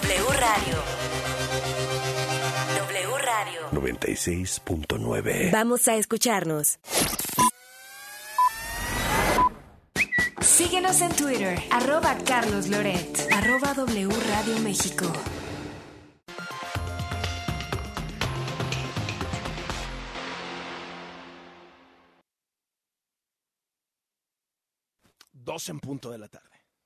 W Radio. W Radio 96.9. Vamos a escucharnos. Síguenos en Twitter, @CarlosLoret, @W Radio México. Dos en punto de la tarde.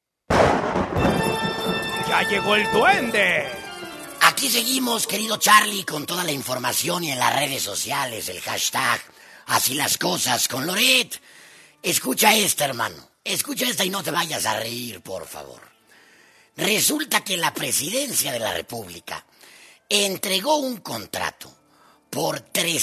¡Ya llegó el duende! Aquí seguimos, querido Charlie, con toda la información y en las redes sociales, el hashtag Así las cosas con Loret. Escucha esta, hermano. Escucha esta y no te vayas a reír, por favor. Resulta que la presidencia de la República entregó un contrato por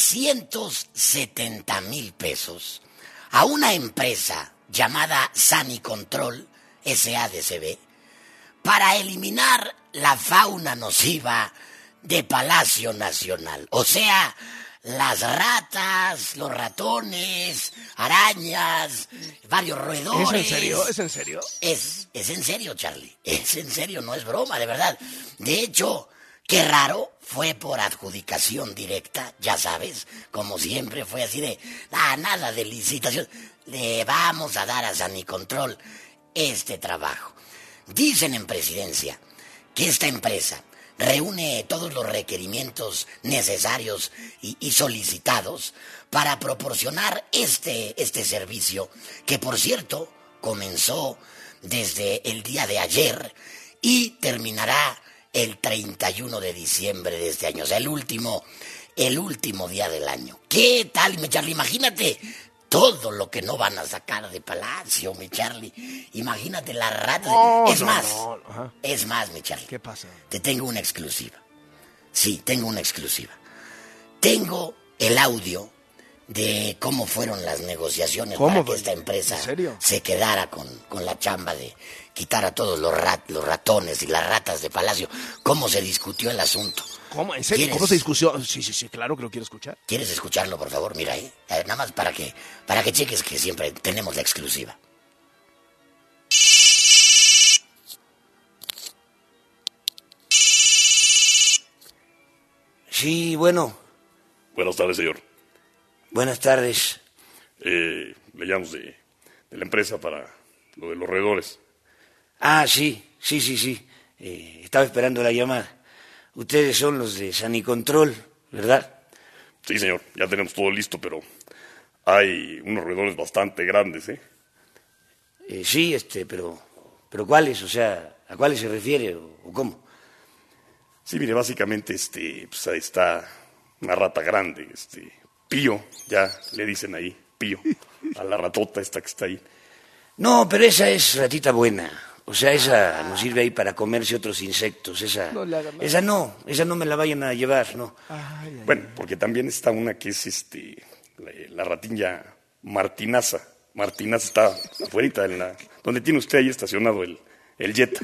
370,000 pesos a una empresa llamada Sanicontrol, SADCB, para eliminar la fauna nociva de Palacio Nacional. O sea, las ratas, los ratones, arañas, varios roedores. ¿Es en serio? ¿Es en serio? Es en serio, Charlie. Es en serio, no es broma, de verdad. De hecho, qué raro, fue por adjudicación directa, ya sabes, como siempre fue así de, nada de licitación. Le vamos a dar a Sanicontrol este trabajo. Dicen en presidencia que esta empresa reúne todos los requerimientos necesarios y solicitados para proporcionar este servicio, que por cierto comenzó desde el día de ayer y terminará el 31 de diciembre de este año, o sea, el último día del año. ¿Qué tal, mi Charlie? Imagínate todo lo que no van a sacar de Palacio, mi Charlie. Imagínate las ratas. Es más, mi Charlie. ¿Qué pasa? Te tengo una exclusiva. Sí, tengo una exclusiva. Tengo el audio de cómo fueron las negociaciones para que esta empresa se quedara con la chamba de quitar a todos los ratones y las ratas de Palacio. Cómo se discutió el asunto. ¿Cómo? ¿En serio? ¿Cómo se discutió? Sí, claro que lo quiero escuchar. ¿Quieres escucharlo, por favor? Mira ahí. Nada más para que cheques que siempre tenemos la exclusiva. Sí, bueno. Buenas tardes, señor. Buenas tardes. Le llamo de la empresa para lo de los roedores. Ah, sí. Estaba esperando la llamada. Ustedes son los de Sanicontrol, ¿verdad? Sí, señor. Ya tenemos todo listo, pero hay unos roedores bastante grandes, ¿eh? Sí, pero ¿cuáles? O sea, ¿a cuáles se refiere o cómo? Sí, mire, básicamente, pues ahí está una rata grande, Pío, ya le dicen ahí, Pío, a la ratota esta que está ahí. No, pero esa es ratita buena. O sea, esa nos sirve ahí para comerse otros insectos. Esa no me la vayan a llevar, no. Bueno, porque también está una que es la ratilla martinaza. Martinaza está afuera donde tiene usted ahí estacionado el Jetta.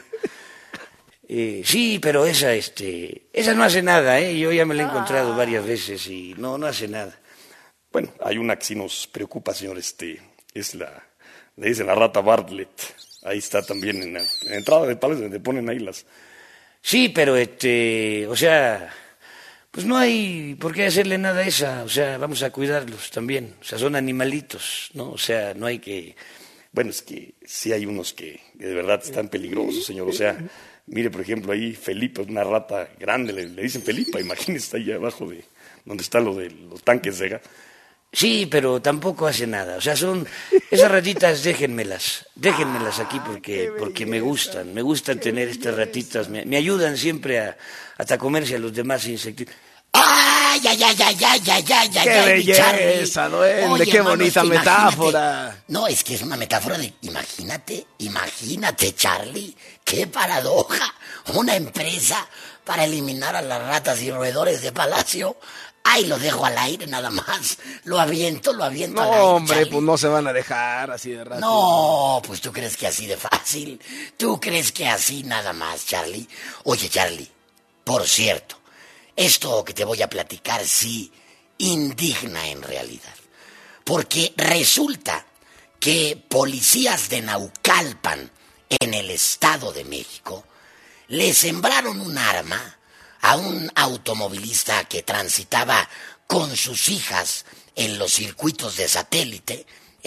Sí, pero esa no hace nada, ¿eh? Yo ya me la he encontrado varias veces y no hace nada. Bueno, hay una que sí nos preocupa, señor, le dicen la rata Bartlett. Ahí está también en la entrada de Palacio donde ponen ahí las... Sí, pero o sea, pues no hay por qué hacerle nada a esa, o sea, vamos a cuidarlos también, o sea, son animalitos, ¿no? O sea, no hay que... Bueno, es que sí hay unos que de verdad están peligrosos, señor, o sea, mire, por ejemplo, ahí Felipa, es una rata grande, le dicen Felipa, imagínese, está ahí abajo de donde está lo de los tanques de gas. Sí, pero tampoco hace nada. O sea, esas ratitas, déjenmelas aquí porque me gustan tener estas ratitas, me ayudan siempre hasta comerse a los demás insectos. ¡Ay! ¡Qué belleza, duende! Oye, ¡qué bonita metáfora! No, es que es una metáfora de, imagínate, Charlie, qué paradoja, una empresa para eliminar a las ratas y roedores de Palacio. Ay, lo dejo al aire nada más. Lo aviento al aire. No, hombre, Charlie, pues no se van a dejar así de rápido. No, pues tú crees que así de fácil. Tú crees que así nada más, Charlie. Oye, Charlie, por cierto, esto que te voy a platicar sí indigna en realidad. Porque resulta que policías de Naucalpan, en el Estado de México, le sembraron un arma a un automovilista que transitaba con sus hijas en los circuitos de satélite,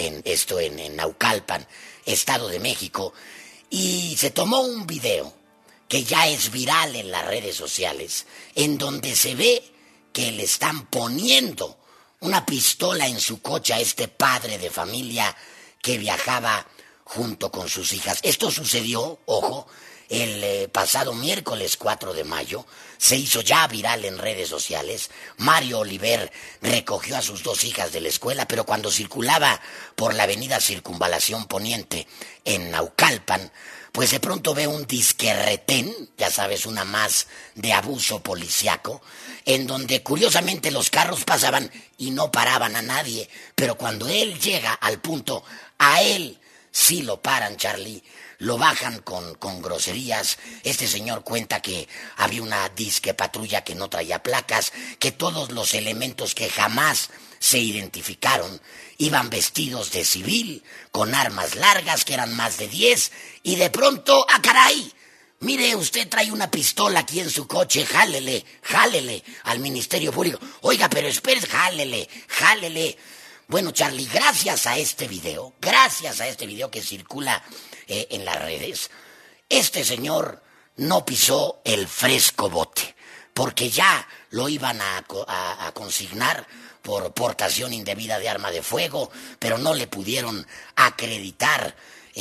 en Naucalpan, Estado de México, y se tomó un video que ya es viral en las redes sociales, en donde se ve que le están poniendo una pistola en su coche a este padre de familia que viajaba junto con sus hijas. Esto sucedió, ojo, el pasado miércoles 4 de mayo, se hizo ya viral en redes sociales. Mario Oliver recogió a sus 2 hijas de la escuela, pero cuando circulaba por la avenida Circunvalación Poniente en Naucalpan, pues de pronto ve un disquerretén, ya sabes, una más de abuso policiaco, en donde curiosamente los carros pasaban y no paraban a nadie, pero cuando él llega al punto, a él sí lo paran, Charlie, lo bajan con groserías. Este señor cuenta que había una disque patrulla que no traía placas, que todos los elementos que jamás se identificaron iban vestidos de civil, con armas largas, que eran más de 10, y de pronto, ¡ah, caray! Mire, usted trae una pistola aquí en su coche, jálele al Ministerio Público. Oiga, pero espere, jálele. Bueno, Charlie, gracias a este video que circula en las redes, este señor no pisó el fresco bote, porque ya lo iban a consignar por portación indebida de arma de fuego, pero no le pudieron acreditar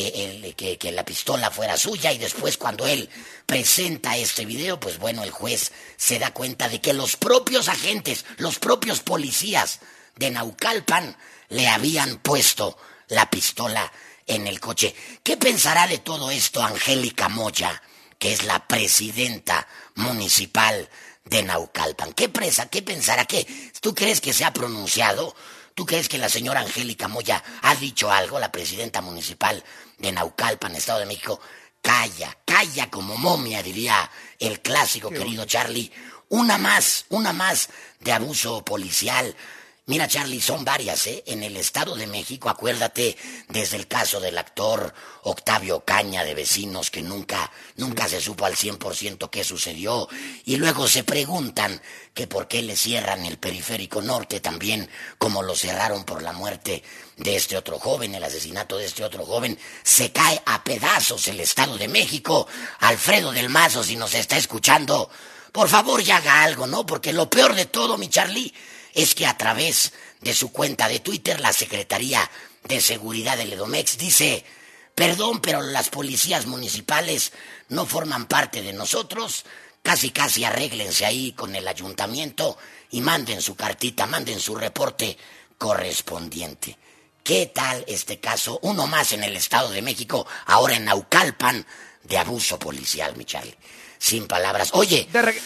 que la pistola fuera suya, y después cuando él presenta este video, pues bueno, el juez se da cuenta de que los propios agentes, los propios policías de Naucalpan le habían puesto la pistola en el coche. ¿Qué pensará de todo esto Angélica Moya, que es la presidenta municipal de Naucalpan? ¿Qué pensará? ¿Tú crees que se ha pronunciado? ¿Tú crees que la señora Angélica Moya ha dicho algo, la presidenta municipal de Naucalpan, Estado de México? Calla como momia, diría el clásico querido Charlie. Una más de abuso policial. Mira, Charlie, son varias, en el Estado de México. Acuérdate desde el caso del actor Octavio Caña de Vecinos, que nunca se supo al 100% qué sucedió, y luego se preguntan que por qué le cierran el Periférico Norte también, como lo cerraron por la muerte de este otro joven, el asesinato de este otro joven. Se cae a pedazos el Estado de México. Alfredo del Mazo, si nos está escuchando, por favor ya haga algo, ¿no? Porque lo peor de todo, mi Charlie, es que a través de su cuenta de Twitter, la Secretaría de Seguridad del Edomex dice: perdón, pero las policías municipales no forman parte de nosotros, casi arréglense ahí con el ayuntamiento y manden su cartita, manden su reporte correspondiente. ¿Qué tal este caso? Uno más en el Estado de México, ahora en Naucalpan, de abuso policial, mi Charlie. Sin palabras. Oye,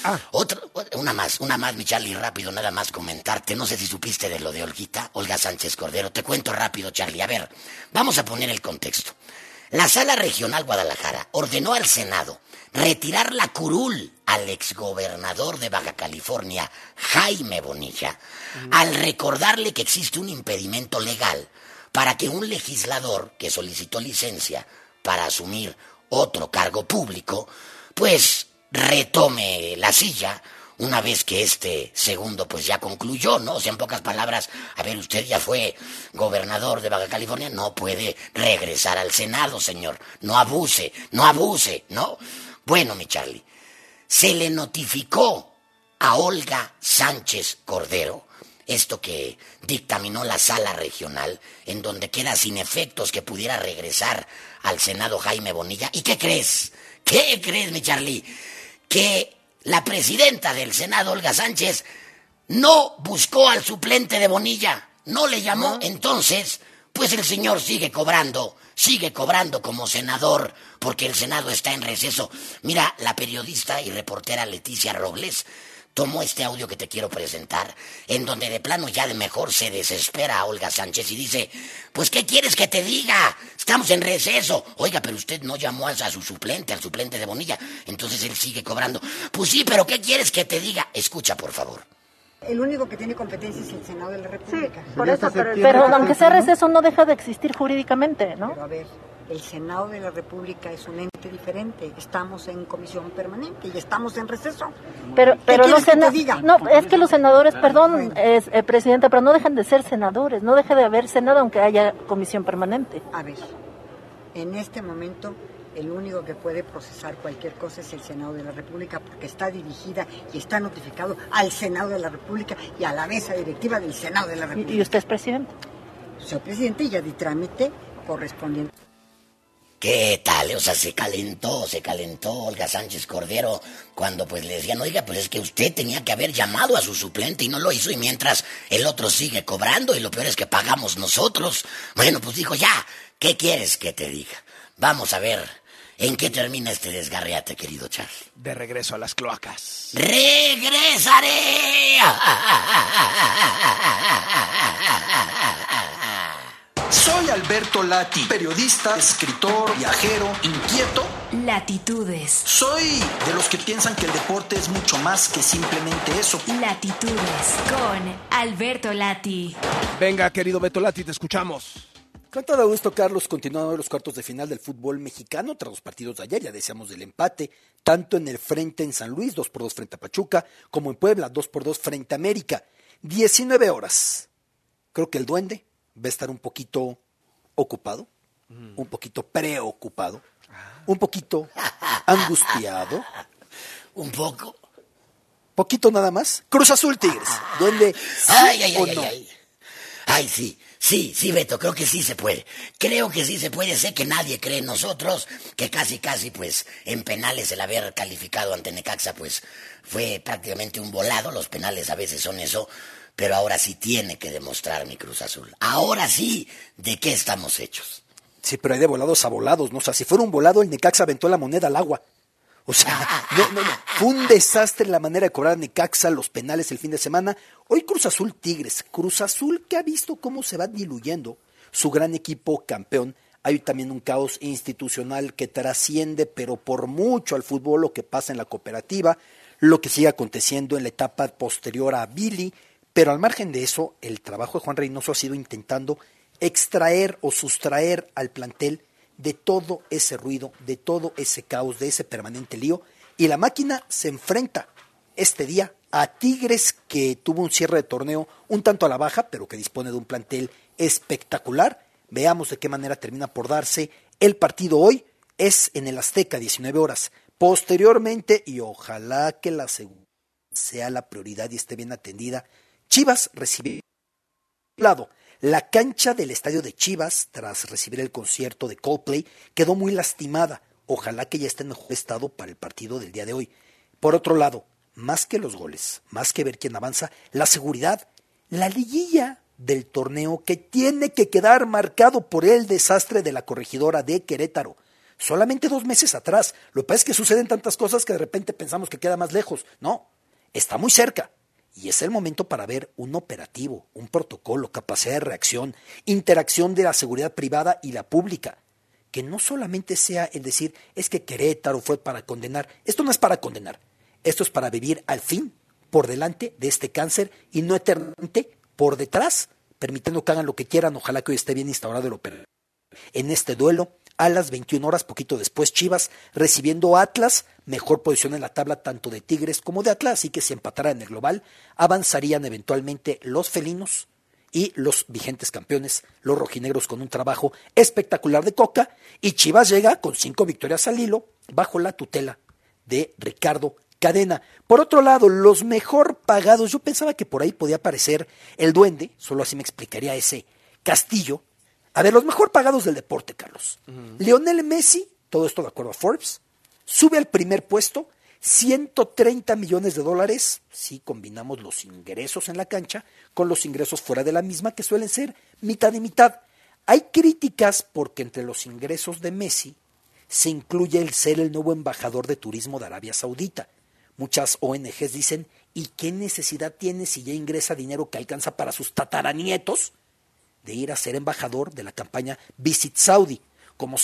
una más, mi Charlie, rápido, nada más comentarte. No sé si supiste de lo de Olga Sánchez Cordero. Te cuento rápido, Charlie. A ver, vamos a poner el contexto. La Sala Regional Guadalajara ordenó al Senado retirar la curul al exgobernador de Baja California, Jaime Bonilla, al recordarle que existe un impedimento legal para que un legislador que solicitó licencia para asumir otro cargo público, pues retome la silla una vez que este segundo pues ya concluyó, ¿no? O sea, en pocas palabras, a ver, usted ya fue gobernador de Baja California, no puede regresar al Senado, señor. No abuse, ¿no? Bueno, mi Charlie, se le notificó a Olga Sánchez Cordero esto que dictaminó la Sala Regional, en donde queda sin efectos que pudiera regresar al Senado Jaime Bonilla. ¿Y qué crees? ¿Qué crees, mi Charlie? Que la presidenta del Senado, Olga Sánchez, no buscó al suplente de Bonilla, no le llamó. Entonces, pues el señor sigue cobrando como senador, porque el Senado está en receso. Mira, la periodista y reportera Leticia Robles tomó este audio que te quiero presentar, en donde de plano ya de mejor se desespera a Olga Sánchez y dice: pues, ¿qué quieres que te diga? Estamos en receso. Oiga, pero usted no llamó a su suplente, al suplente de Bonilla. Entonces él sigue cobrando. Pues sí, pero ¿qué quieres que te diga? Escucha, por favor. El único que tiene competencia es el Senado de la República. Sí, por eso, pero aunque sea receso no deja de existir jurídicamente, ¿no? Pero a ver, El Senado de la República es un ente diferente. Estamos en comisión permanente y estamos en receso. Pero los diga? No, es que los senadores, perdón, Presidenta, pero no dejan de ser senadores, no deja de haber Senado aunque haya comisión permanente. A ver, en este momento el único que puede procesar cualquier cosa es el Senado de la República, porque está dirigida y está notificado al Senado de la República y a la mesa directiva del Senado de la República. ¿Y usted es presidente? Soy presidente y ya di trámite correspondiente. ¿Qué tal? O sea, se calentó Olga Sánchez Cordero cuando pues le decían, oiga, pues es que usted tenía que haber llamado a su suplente y no lo hizo, y mientras el otro sigue cobrando y lo peor es que pagamos nosotros. Bueno, pues dijo, ya, ¿qué quieres que te diga? Vamos a ver en qué termina este desgarreate, querido Charlie. De regreso a las cloacas. ¡Regresaré! Soy Alberto Lati, periodista, escritor, viajero, inquieto. Latitudes. Soy de los que piensan que el deporte es mucho más que simplemente eso. Latitudes con Alberto Lati. Venga, querido Beto Lati, te escuchamos. Con todo gusto, Carlos. Continuando los cuartos de final del fútbol mexicano tras los partidos de ayer. Ya decíamos del empate, tanto en el frente en San Luis, 2-2 frente a Pachuca, como en Puebla, 2-2 frente a América. 19 horas. Creo que el Duende va a estar un poquito ocupado, un poquito preocupado, un poquito angustiado. Un poco. Poquito nada más. Cruz Azul Tigres. Duende, ¿sí o no? Ay, sí, Beto, creo que sí se puede. Creo que sí se puede. Sé que nadie cree en nosotros, que casi, pues, en penales el haber calificado ante Necaxa, pues, fue prácticamente un volado. Los penales a veces son eso. Pero ahora sí tiene que demostrar mi Cruz Azul. Ahora sí, ¿de qué estamos hechos? Sí, pero hay de volados a volados, ¿no? O sea, si fuera un volado, el Necaxa aventó la moneda al agua. O sea, no. Fue un desastre la manera de cobrar a Necaxa los penales el fin de semana. Hoy Cruz Azul Tigres. Cruz Azul que ha visto cómo se va diluyendo su gran equipo campeón. Hay también un caos institucional que trasciende, pero por mucho al fútbol, lo que pasa en la cooperativa, lo que sigue aconteciendo en la etapa posterior a Billy. Pero al margen de eso, el trabajo de Juan Reynoso ha sido intentando extraer o sustraer al plantel de todo ese ruido, de todo ese caos, de ese permanente lío. Y la máquina se enfrenta este día a Tigres, que tuvo un cierre de torneo un tanto a la baja, pero que dispone de un plantel espectacular. Veamos de qué manera termina por darse el partido hoy. Es en el Azteca, 19 horas. Posteriormente, y ojalá que la segunda sea la prioridad y esté bien atendida, Chivas recibe la cancha del estadio de Chivas, tras recibir el concierto de Coldplay, quedó muy lastimada. Ojalá que ya esté en mejor estado para el partido del día de hoy. Por otro lado, más que los goles, más que ver quién avanza, la seguridad, la liguilla del torneo que tiene que quedar marcado por el desastre de la corregidora de Querétaro. Solamente 2 meses atrás. Lo que pasa es que suceden tantas cosas que de repente pensamos que queda más lejos. No, está muy cerca. Y es el momento para ver un operativo, un protocolo, capacidad de reacción, interacción de la seguridad privada y la pública. Que no solamente sea el decir, es que Querétaro fue para condenar. Esto no es para condenar. Esto es para vivir al fin por delante de este cáncer y no eternamente por detrás, permitiendo que hagan lo que quieran. Ojalá que hoy esté bien instaurado el operativo. En este duelo, a las 21 horas, poquito después, Chivas recibiendo a Atlas, mejor posición en la tabla tanto de Tigres como de Atlas, así que si empatara en el global, avanzarían eventualmente los felinos y los vigentes campeones, los rojinegros, con un trabajo espectacular de Coca, y Chivas llega con 5 victorias al hilo, bajo la tutela de Ricardo Cadena. Por otro lado, los mejor pagados, yo pensaba que por ahí podía aparecer el Duende, solo así me explicaría ese Castillo. A ver, los mejor pagados del deporte, Carlos. Lionel Messi, todo esto de acuerdo a Forbes, sube al primer puesto, $130 millones, si combinamos los ingresos en la cancha con los ingresos fuera de la misma, que suelen ser mitad y mitad. Hay críticas porque entre los ingresos de Messi se incluye el ser el nuevo embajador de turismo de Arabia Saudita. Muchas ONGs dicen, ¿y qué necesidad tiene si ya ingresa dinero que alcanza para sus tataranietos de ir a ser embajador de la campaña Visit Saudi? Como sea,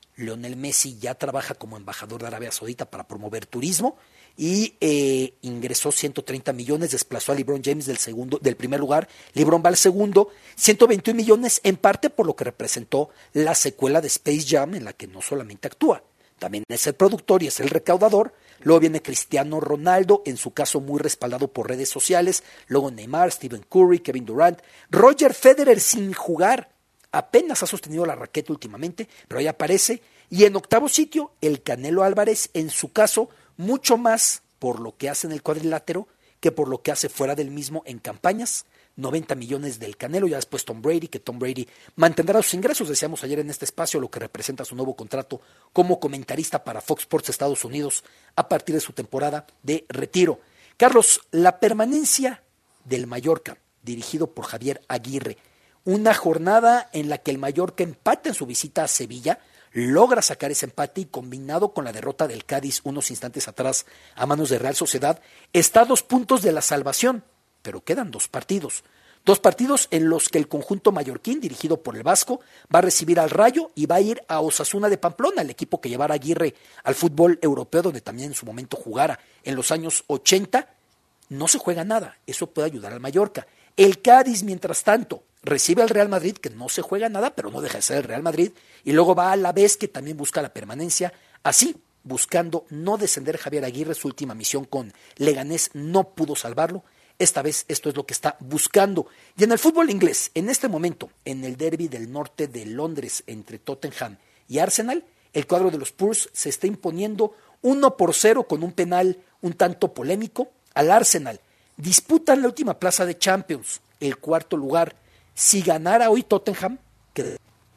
Lionel Messi ya trabaja como embajador de Arabia Saudita para promover turismo y ingresó 130 millones, desplazó a LeBron James del primer lugar, LeBron va al segundo, 121 millones en parte por lo que representó la secuela de Space Jam, en la que no solamente actúa, también es el productor y es el recaudador. Luego viene Cristiano Ronaldo, en su caso muy respaldado por redes sociales, luego Neymar, Stephen Curry, Kevin Durant, Roger Federer sin jugar, apenas ha sostenido la raqueta últimamente, pero ahí aparece, y en octavo sitio el Canelo Álvarez, en su caso mucho más por lo que hace en el cuadrilátero que por lo que hace fuera del mismo en campañas. 90 millones del Canelo, ya después Tom Brady, que Tom Brady mantendrá sus ingresos, decíamos ayer en este espacio, lo que representa su nuevo contrato como comentarista para Fox Sports Estados Unidos a partir de su temporada de retiro. Carlos, la permanencia del Mallorca, dirigido por Javier Aguirre, una jornada en la que el Mallorca empata en su visita a Sevilla, logra sacar ese empate y combinado con la derrota del Cádiz unos instantes atrás a manos de Real Sociedad, está a 2 puntos de la salvación, pero quedan 2 partidos. 2 partidos en los que el conjunto mallorquín, dirigido por el Vasco, va a recibir al Rayo y va a ir a Osasuna de Pamplona, el equipo que llevara a Aguirre al fútbol europeo, donde también en su momento jugara en los años 80. No se juega nada, eso puede ayudar al Mallorca. El Cádiz, mientras tanto, recibe al Real Madrid, que no se juega nada, pero no deja de ser el Real Madrid, y luego va a Alavés, que también busca la permanencia, así, buscando no descender Javier Aguirre. Su última misión con Leganés no pudo salvarlo. Esta vez esto es lo que está buscando. Y en el fútbol inglés, en este momento, en el derbi del norte de Londres entre Tottenham y Arsenal, el cuadro de los Spurs se está imponiendo 1-0 con un penal un tanto polémico al Arsenal. Disputan la última plaza de Champions, el 4º lugar. Si ganara hoy Tottenham, quedaría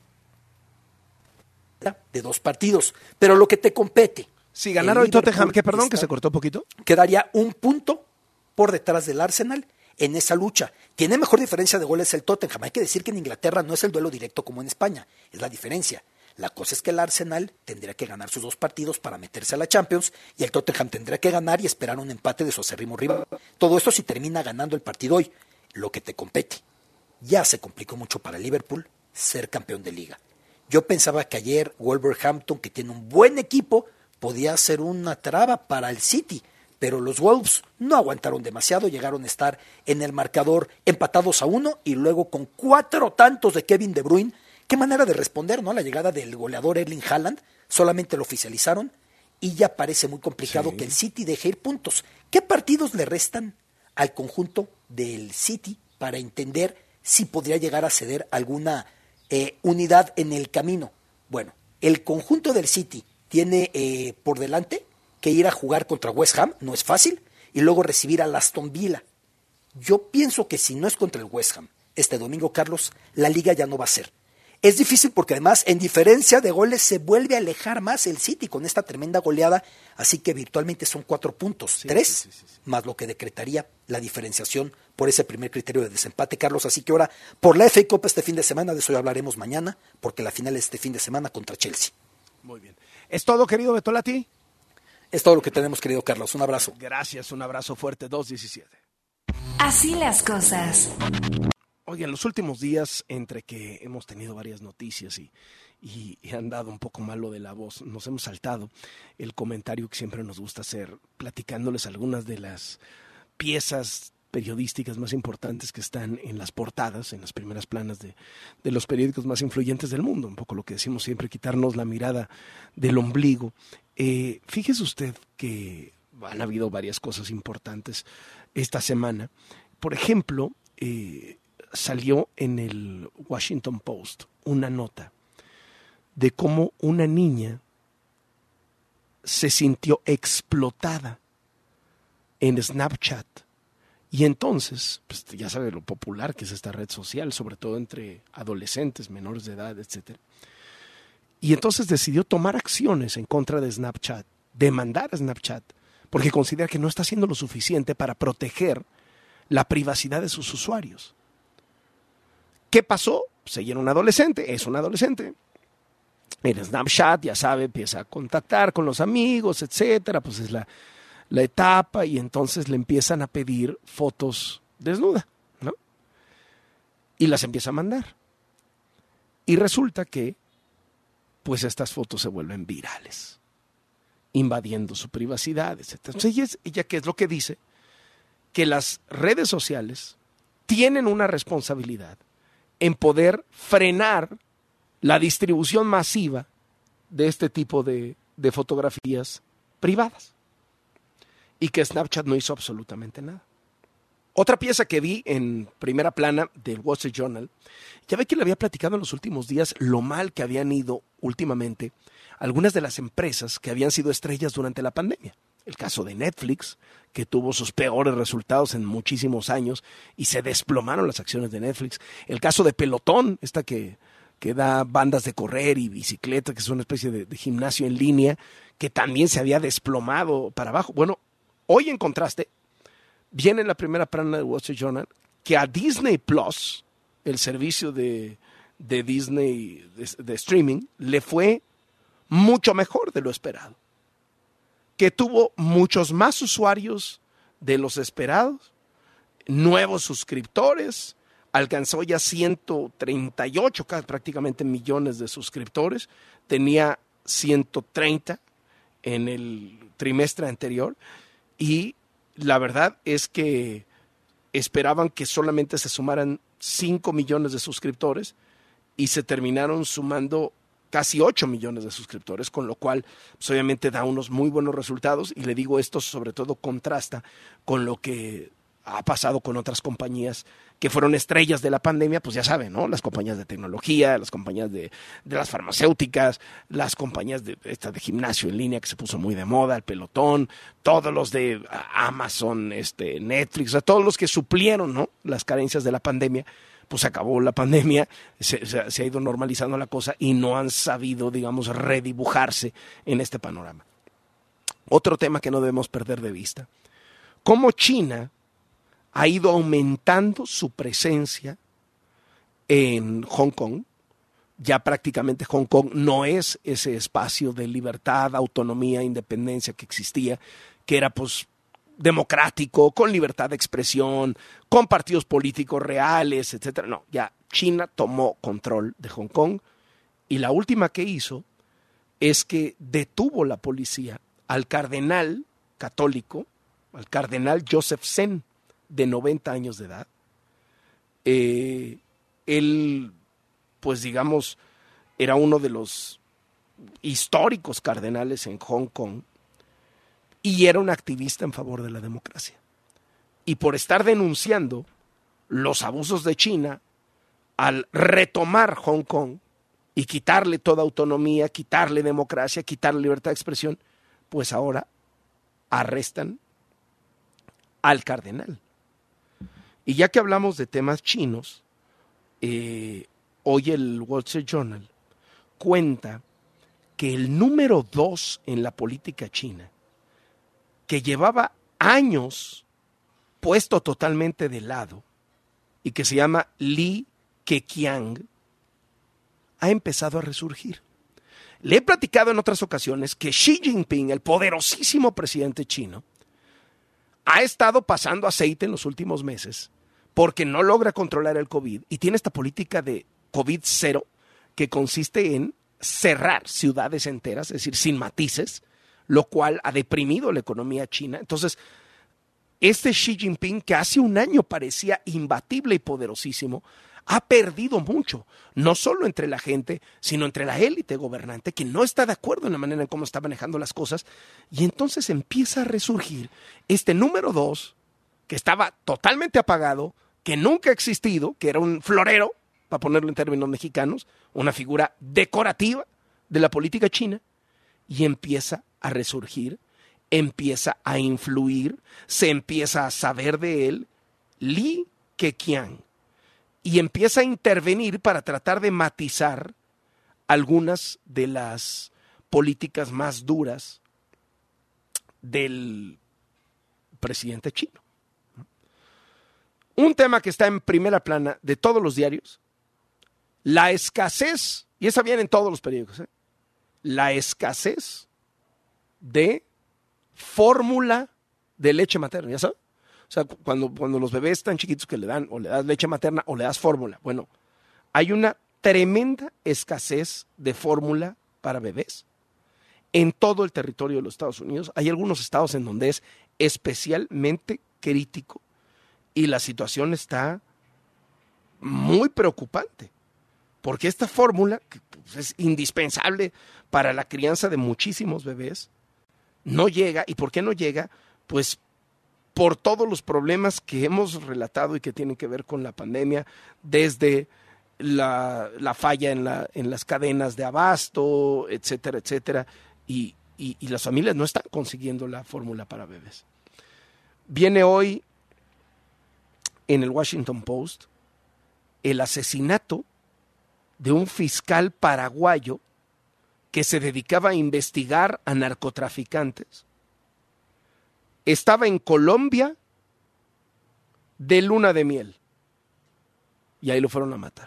de 2 partidos. Pero lo que te compete. Si ganara hoy Tottenham, que perdón, que se cortó un poquito. Quedaría 1 punto por detrás del Arsenal en esa lucha. Tiene mejor diferencia de goles el Tottenham. Hay que decir que en Inglaterra no es el duelo directo como en España, es la diferencia. La cosa es que el Arsenal tendría que ganar sus 2 partidos para meterse a la Champions y el Tottenham tendría que ganar y esperar un empate de su acérrimo rival. Todo esto si termina ganando el partido hoy, lo que te compete. Ya se complicó mucho para el Liverpool ser campeón de liga. Yo pensaba que ayer Wolverhampton, que tiene un buen equipo, podía ser una traba para el City, pero los Wolves no aguantaron demasiado, llegaron a estar en el marcador empatados a 1 y luego con 4 tantos de Kevin De Bruyne. Qué manera de responder, ¿no? A la llegada del goleador Erling Haaland, solamente lo oficializaron y ya parece muy complicado que el City deje ir puntos. ¿Qué partidos le restan al conjunto del City para entender si podría llegar a ceder alguna unidad en el camino? Bueno, el conjunto del City tiene por delante que ir a jugar contra West Ham, no es fácil, y luego recibir al Aston Villa. Yo pienso que si no es contra el West Ham este domingo, Carlos, la liga ya no va a ser. Es difícil porque además en diferencia de goles se vuelve a alejar más el City con esta tremenda goleada, así que virtualmente son 4 puntos, 3, más lo que decretaría la diferenciación por ese primer criterio de desempate, Carlos. Así que ahora por la FA Cup este fin de semana, de eso ya hablaremos mañana, porque la final es este fin de semana contra Chelsea. Muy bien. ¿Es todo, querido Betolati? Es todo lo que tenemos, querido Carlos. Un abrazo. Gracias, un abrazo fuerte, 2:17. Así las cosas. Oye, en los últimos días, entre que hemos tenido varias noticias y han dado un poco malo de la voz, nos hemos saltado el comentario que siempre nos gusta hacer, platicándoles algunas de las piezas periodísticas más importantes que están en las portadas, en las primeras planas de los periódicos más influyentes del mundo. Un poco lo que decimos siempre, quitarnos la mirada del ombligo. Fíjese usted que han habido varias cosas importantes esta semana. Por ejemplo, salió en el Washington Post una nota de cómo una niña se sintió explotada en Snapchat. Y entonces, pues ya sabe lo popular que es esta red social, sobre todo entre adolescentes, menores de edad, etc. Y entonces decidió tomar acciones en contra de Snapchat, demandar a Snapchat, porque considera que no está haciendo lo suficiente para proteger la privacidad de sus usuarios. ¿Qué pasó? Pues ella era un adolescente, es un adolescente. En Snapchat, ya sabe, empieza a contactar con los amigos, etcétera, pues es la etapa, y entonces le empiezan a pedir fotos desnuda, ¿no? Y las empieza a mandar. Y resulta que pues estas fotos se vuelven virales, invadiendo su privacidad, etc. Entonces, ella ¿qué es lo que dice? Que las redes sociales tienen una responsabilidad en poder frenar la distribución masiva de este tipo de fotografías privadas, y que Snapchat no hizo absolutamente nada. Otra pieza que vi en primera plana del Wall Street Journal, ya ve que le había platicado en los últimos días lo mal que habían ido últimamente algunas de las empresas que habían sido estrellas durante la pandemia. El caso de Netflix, que tuvo sus peores resultados en muchísimos años y se desplomaron las acciones de Netflix. El caso de Pelotón, esta que da bandas de correr y bicicleta, que es una especie de gimnasio en línea, que también se había desplomado para abajo. Bueno, hoy en contraste, viene en la primera plana del Wall Street Journal que a Disney Plus, el servicio de Disney de streaming, le fue mucho mejor de lo esperado. Que tuvo muchos más usuarios de los esperados, nuevos suscriptores, alcanzó ya 138 prácticamente millones de suscriptores, tenía 130 en el trimestre anterior, y la verdad es que esperaban que solamente se sumaran 5 millones de suscriptores y se terminaron sumando casi 8 millones de suscriptores, con lo cual pues, obviamente da unos muy buenos resultados, y le digo, esto sobre todo contrasta con lo que ha pasado con otras compañías que fueron estrellas de la pandemia, pues ya saben, ¿no? Las compañías de tecnología, las compañías de las farmacéuticas, las compañías de gimnasio en línea que se puso muy de moda, el Pelotón, todos los de Amazon, Netflix, o sea, todos los que suplieron, ¿no?, las carencias de la pandemia. Pues acabó la pandemia, se ha ido normalizando la cosa y no han sabido, digamos, redibujarse en este panorama. Otro tema que no debemos perder de vista: cómo China ha ido aumentando su presencia en Hong Kong. Ya prácticamente Hong Kong no es ese espacio de libertad, autonomía, independencia que existía, que era pues democrático, con libertad de expresión, con partidos políticos reales, etcétera. No, ya China tomó control de Hong Kong, y la última que hizo es que detuvo la policía al cardenal católico, al cardenal Joseph Zen, de 90 años de edad. Él, pues digamos, era uno de los históricos cardenales en Hong Kong y era un activista en favor de la democracia. Y por estar denunciando los abusos de China al retomar Hong Kong y quitarle toda autonomía, quitarle democracia, quitarle libertad de expresión, pues ahora arrestan al cardenal. Y ya que hablamos de temas chinos, hoy el Wall Street Journal cuenta que el número 2 en la política china, que llevaba años puesto totalmente de lado y que se llama Li Keqiang, ha empezado a resurgir. Le he platicado en otras ocasiones que Xi Jinping, el poderosísimo presidente chino, ha estado pasando aceite en los últimos meses porque no logra controlar el COVID y tiene esta política de COVID cero que consiste en cerrar ciudades enteras, es decir, sin matices, lo cual ha deprimido la economía china. Entonces, este Xi Jinping, que hace un año parecía imbatible y poderosísimo, ha perdido mucho, no solo entre la gente, sino entre la élite gobernante, que no está de acuerdo en la manera en cómo está manejando las cosas, y entonces empieza a resurgir este número 2, que estaba totalmente apagado, que nunca ha existido, que era un florero, para ponerlo en términos mexicanos, una figura decorativa de la política china, y empieza a resurgir, empieza a influir, se empieza a saber de él, Li Keqiang, y empieza a intervenir para tratar de matizar algunas de las políticas más duras del presidente chino. Un tema que está en primera plana de todos los diarios, la escasez, y esa viene en todos los periódicos, la escasez de fórmula de leche materna, ¿ya sabes? O sea, cuando los bebés están chiquitos que le dan, o le das leche materna o le das fórmula. Bueno, hay una tremenda escasez de fórmula para bebés en todo el territorio de los Estados Unidos. Hay algunos estados en donde es especialmente crítico y la situación está muy preocupante, porque esta fórmula, que es indispensable para la crianza de muchísimos bebés, no llega. ¿Y por qué no llega? Pues por todos los problemas que hemos relatado y que tienen que ver con la pandemia, desde la falla en las cadenas de abasto, etcétera, etcétera, y las familias no están consiguiendo la fórmula para bebés. Viene hoy en el Washington Post el asesinato de un fiscal paraguayo que se dedicaba a investigar a narcotraficantes. Estaba en Colombia de luna de miel y ahí lo fueron a matar.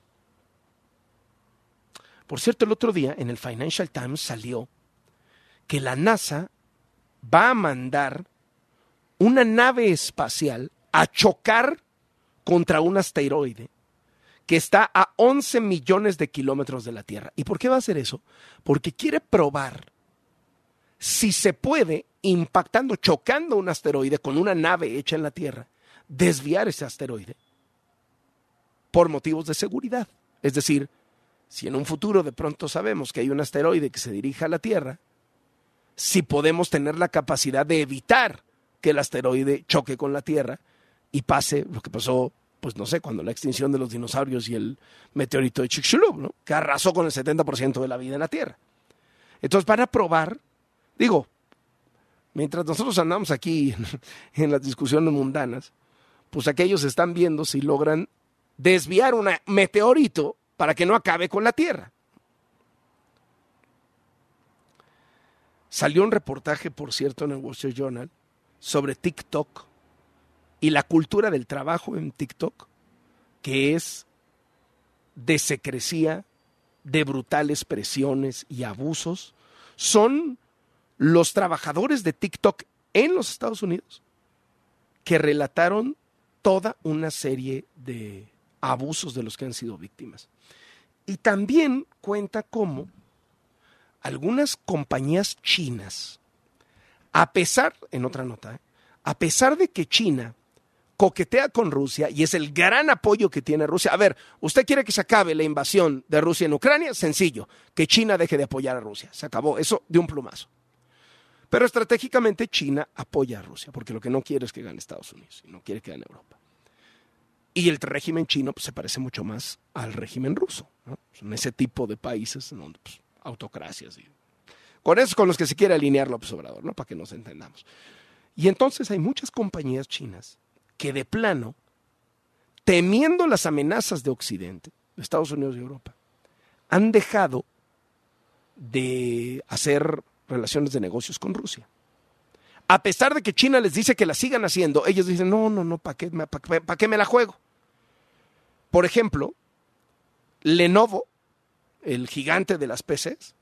Por cierto, el otro día en el Financial Times salió que la NASA va a mandar una nave espacial a chocar contra un asteroide que está a 11 millones de kilómetros de la Tierra. ¿Y por qué va a hacer eso? Porque quiere probar si se puede, impactando, chocando un asteroide con una nave hecha en la Tierra, desviar ese asteroide por motivos de seguridad. Es decir, si en un futuro de pronto sabemos que hay un asteroide que se dirige a la Tierra, si podemos tener la capacidad de evitar que el asteroide choque con la Tierra y pase lo que pasó, pues no sé, cuando la extinción de los dinosaurios y el meteorito de Chicxulub, ¿no?, que arrasó con el 70% de la vida en la Tierra. Entonces van a probar, digo, mientras nosotros andamos aquí en las discusiones mundanas, pues aquellos están viendo si logran desviar un meteorito para que no acabe con la Tierra. Salió un reportaje, por cierto, en el Wall Street Journal sobre TikTok y la cultura del trabajo en TikTok, que es de secrecía, de brutales presiones y abusos. Son los trabajadores de TikTok en los Estados Unidos que relataron toda una serie de abusos de los que han sido víctimas. Y también cuenta cómo algunas compañías chinas, a pesar de que China coquetea con Rusia y es el gran apoyo que tiene Rusia. A ver, ¿usted quiere que se acabe la invasión de Rusia en Ucrania? Sencillo, que China deje de apoyar a Rusia. Se acabó, eso de un plumazo. Pero estratégicamente China apoya a Rusia, porque lo que no quiere es que gane Estados Unidos y no quiere que gane Europa. Y el régimen chino pues, se parece mucho más al régimen ruso, ¿no? Son ese tipo de países donde pues, autocracias. Y con eso con los que se quiere alinear López Obrador, ¿no?, para que nos entendamos. Y entonces hay muchas compañías chinas que de plano, temiendo las amenazas de Occidente, de Estados Unidos y Europa, han dejado de hacer relaciones de negocios con Rusia. A pesar de que China les dice que la sigan haciendo, ellos dicen, no, ¿para qué me la juego? Por ejemplo, Lenovo, el gigante de las PCs,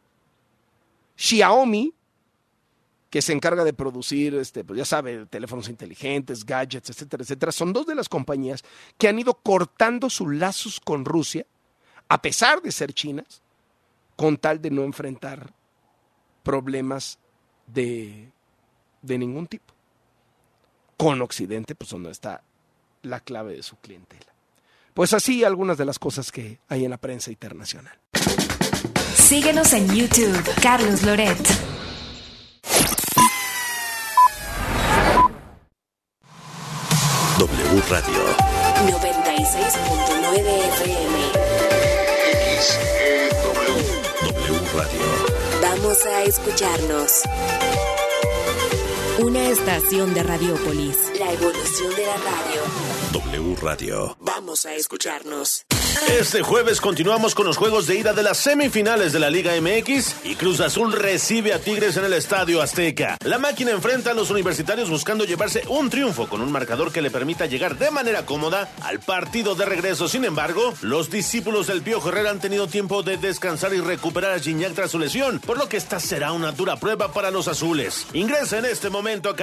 Xiaomi, que se encarga de producir, pues ya sabe, teléfonos inteligentes, gadgets, etcétera, etcétera, son dos de las compañías que han ido cortando sus lazos con Rusia, a pesar de ser chinas, con tal de no enfrentar problemas de ningún tipo. Con Occidente, pues donde está la clave de su clientela. Pues así algunas de las cosas que hay en la prensa internacional. Síguenos en YouTube, Carlos Loret. W Radio 96.9 FM. W Radio. Vamos a escucharnos. Una estación de Radiópolis. La evolución de la radio. W Radio. Vamos a escucharnos. Este jueves continuamos con los juegos de ida de las semifinales de la Liga MX y Cruz Azul recibe a Tigres en el Estadio Azteca. La máquina enfrenta a los universitarios buscando llevarse un triunfo con un marcador que le permita llegar de manera cómoda al partido de regreso. Sin embargo, los discípulos del Piojo Herrera han tenido tiempo de descansar y recuperar a Gignac tras su lesión, por lo que esta será una dura prueba para los azules. Ingresa en este momento a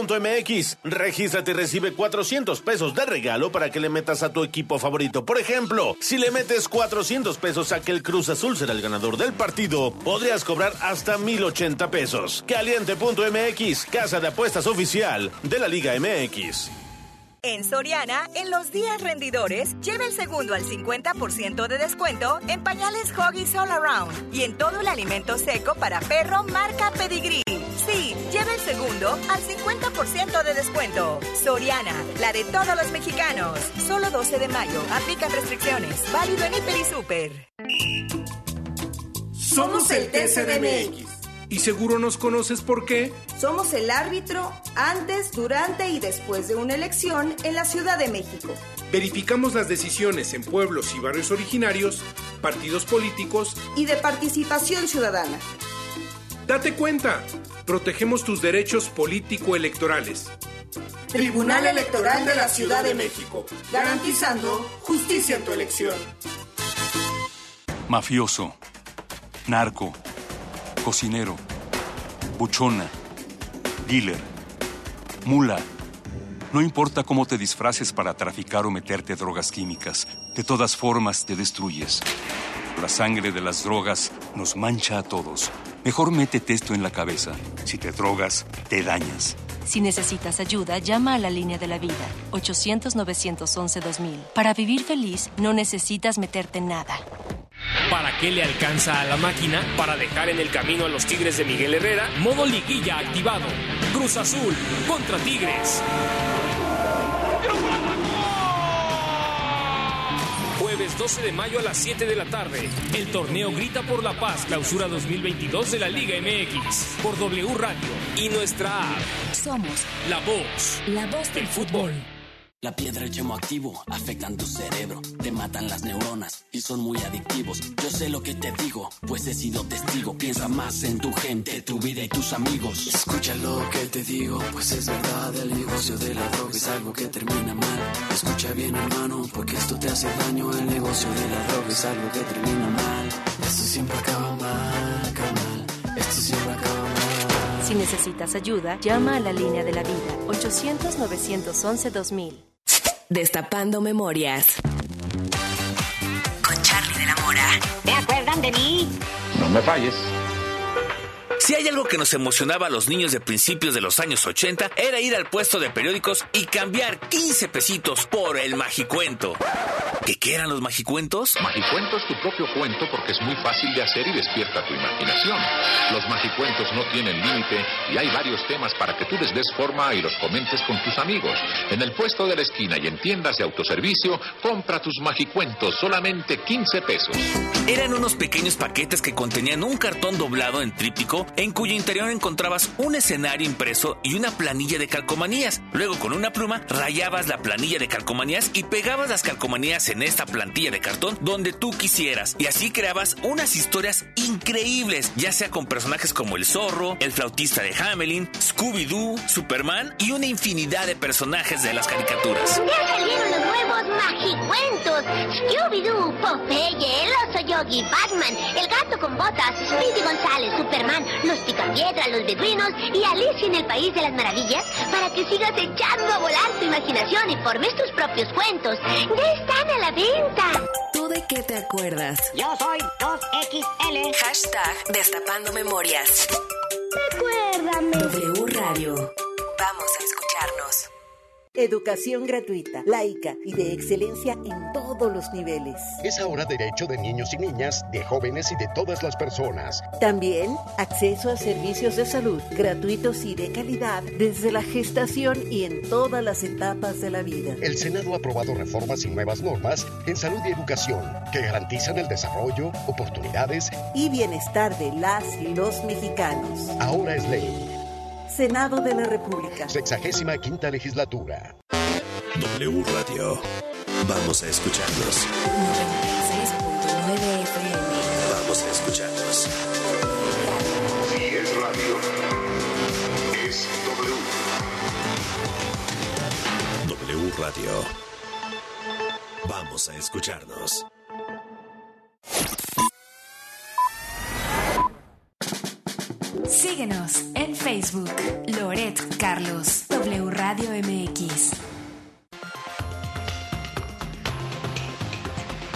caliente.mx, regístrate y recibe $400 de regalo para que le metas a tu equipo favorito. Por ejemplo, ejemplo, si le metes 400 pesos a que el Cruz Azul será el ganador del partido, podrías cobrar hasta 1,080 pesos. Caliente.mx, casa de apuestas oficial de la Liga MX. En Soriana, en los días rendidores, lleva el segundo al 50% de descuento en pañales Huggies All Around y en todo el alimento seco para perro marca Pedigree. Sí, lleva el segundo al 50% de descuento. Soriana, la de todos los mexicanos. Solo 12 de mayo. Aplican restricciones. Válido en Hiper y Super. Somos el TCDMX. Y seguro nos conoces por qué. Somos el árbitro antes, durante y después de una elección en la Ciudad de México. Verificamos las decisiones en pueblos y barrios originarios, partidos políticos y de participación ciudadana. Date cuenta, protegemos tus derechos político-electorales. Tribunal Electoral de la Ciudad de México, garantizando justicia en tu elección. Mafioso, narco, cocinero, buchona, dealer, mula. No importa cómo te disfraces para traficar o meterte drogas químicas, de todas formas te destruyes. La sangre de las drogas nos mancha a todos. Mejor métete esto en la cabeza. Si te drogas, te dañas. Si necesitas ayuda, llama a la línea de la vida, 800-911-2000. Para vivir feliz, no necesitas meterte en nada. ¿Para qué le alcanza a la máquina? Para dejar en el camino a los Tigres de Miguel Herrera, modo liguilla activado. Cruz Azul contra Tigres. Jueves 12 de mayo a las 7 de la tarde. El torneo Grita por la Paz, clausura 2022 de la Liga MX. Por W Radio y nuestra app. Somos la voz del fútbol. La piedra y el yemo activo afectan tu cerebro, te matan las neuronas y son muy adictivos. Yo sé lo que te digo, pues he sido testigo. Piensa más en tu gente, tu vida y tus amigos. Escucha lo que te digo, pues es verdad. El negocio de la droga es algo que termina mal. Escucha bien, hermano, porque esto te hace daño. El negocio de la droga es algo que termina mal. Esto siempre acaba mal, carnal. Esto siempre acaba mal. Si necesitas ayuda, llama a la línea de la vida, 800-911-2000. Destapando memorias. Con Charly de la Mora. ¿Te acuerdan de mí? No me falles. Si hay algo que nos emocionaba a los niños de principios de los años 80, era ir al puesto de periódicos y cambiar 15 pesitos por el Magicuento. ¿Qué eran los Magicuentos? Magicuento es tu propio cuento porque es muy fácil de hacer y despierta tu imaginación. Los Magicuentos no tienen límite y hay varios temas para que tú les des forma y los comentes con tus amigos. En el puesto de la esquina y en tiendas de autoservicio, compra tus Magicuentos, solamente 15 pesos. Eran unos pequeños paquetes que contenían un cartón doblado en tríptico en cuyo interior encontrabas un escenario impreso y una planilla de calcomanías. Luego, con una pluma, rayabas la planilla de calcomanías y pegabas las calcomanías en esta plantilla de cartón donde tú quisieras. Y así creabas unas historias increíbles, ya sea con personajes como el Zorro, el flautista de Hamelin, Scooby-Doo, Superman y una infinidad de personajes de las caricaturas. Ya salieron los nuevos Magicuentos. Scooby-Doo, Popeye, el oso Yogi, Batman, el gato con botas, Speedy González, Superman, los Picapiedra, los Bedrinos y Alicia en el País de las Maravillas, para que sigas echando a volar tu imaginación y formes tus propios cuentos. ¡Ya están a la venta! ¿Tú de qué te acuerdas? Yo soy 2XL. Hashtag Destapando Memorias. Recuérdame. W Radio. Vamos a escucharnos. Educación gratuita, laica y de excelencia en todos los niveles. Es ahora derecho de niños y niñas, de jóvenes y de todas las personas. También acceso a servicios de salud gratuitos y de calidad desde la gestación y en todas las etapas de la vida. El Senado ha aprobado reformas y nuevas normas en salud y educación que garantizan el desarrollo, oportunidades y bienestar de las y los mexicanos. Ahora es ley. Senado de la República. 65ª legislatura. W Radio. Vamos a escucharnos. 96.9 FM. Vamos a escucharnos. Si es radio, es W. W Radio. Vamos a escucharnos. Síguenos en Facebook, Loret Carlos, W Radio MX.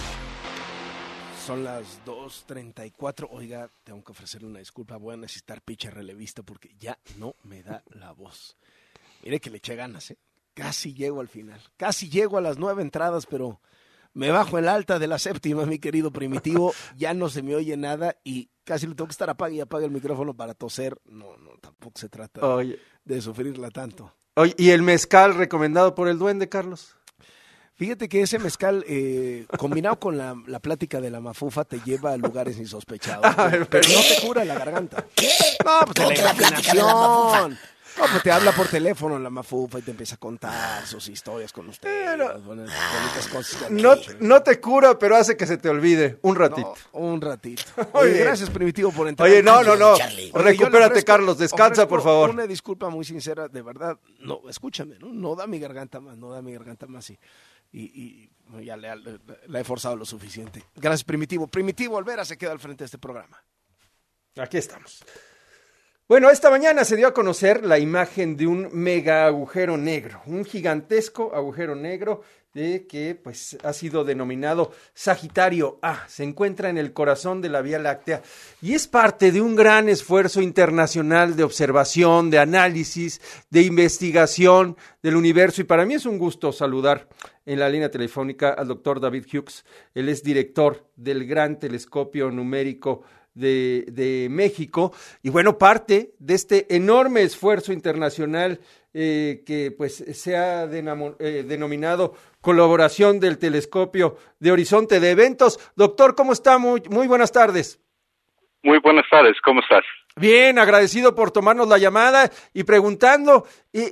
Son las 2:34. Oiga, tengo que ofrecerle una disculpa. Voy a necesitar pitcher relevista porque ya no me da la voz. Mire que le eché ganas, ¿eh? Casi llego al final. Casi llego a las 9 entradas, pero me bajo en la alta de la séptima, mi querido Primitivo. Ya no se me oye nada y casi le tengo que estar apague y apague el micrófono para toser. No, tampoco se trata de sufrirla tanto. Oye, ¿y el mezcal recomendado por el duende, Carlos? Fíjate que ese mezcal, combinado con la plática de la mafufa, te lleva a lugares insospechados. Pero no te cura la garganta. ¿Qué? No, pues de la ¿Cómo que la plática de la mafufa? No, pues te habla por teléfono la mafufa y te empieza a contar sus historias con usted. Bonitas cosas No te cura, pero hace que se te olvide un ratito. No, un ratito. Oye, gracias, Primitivo, por entrar. Oye, no. Recupérate, Carlos, descansa, por favor. Una disculpa muy sincera, de verdad. No, escúchame, no da mi garganta más, y ya la he forzado lo suficiente. Gracias, Primitivo. Primitivo Olvera se queda al frente de este programa. Aquí estamos. Bueno, esta mañana se dio a conocer la imagen de un mega agujero negro, un gigantesco agujero negro que pues ha sido denominado Sagitario A. Se encuentra en el corazón de la Vía Láctea y es parte de un gran esfuerzo internacional de observación, de análisis, de investigación del universo. Y para mí es un gusto saludar en la línea telefónica al doctor David Hughes. Él es director del Gran Telescopio Numérico de México, y bueno, parte de este enorme esfuerzo internacional que pues se ha denominado Colaboración del Telescopio de Horizonte de Eventos. Doctor, ¿cómo está? Muy buenas tardes. Muy buenas tardes, ¿cómo estás? Bien, agradecido por tomarnos la llamada y preguntando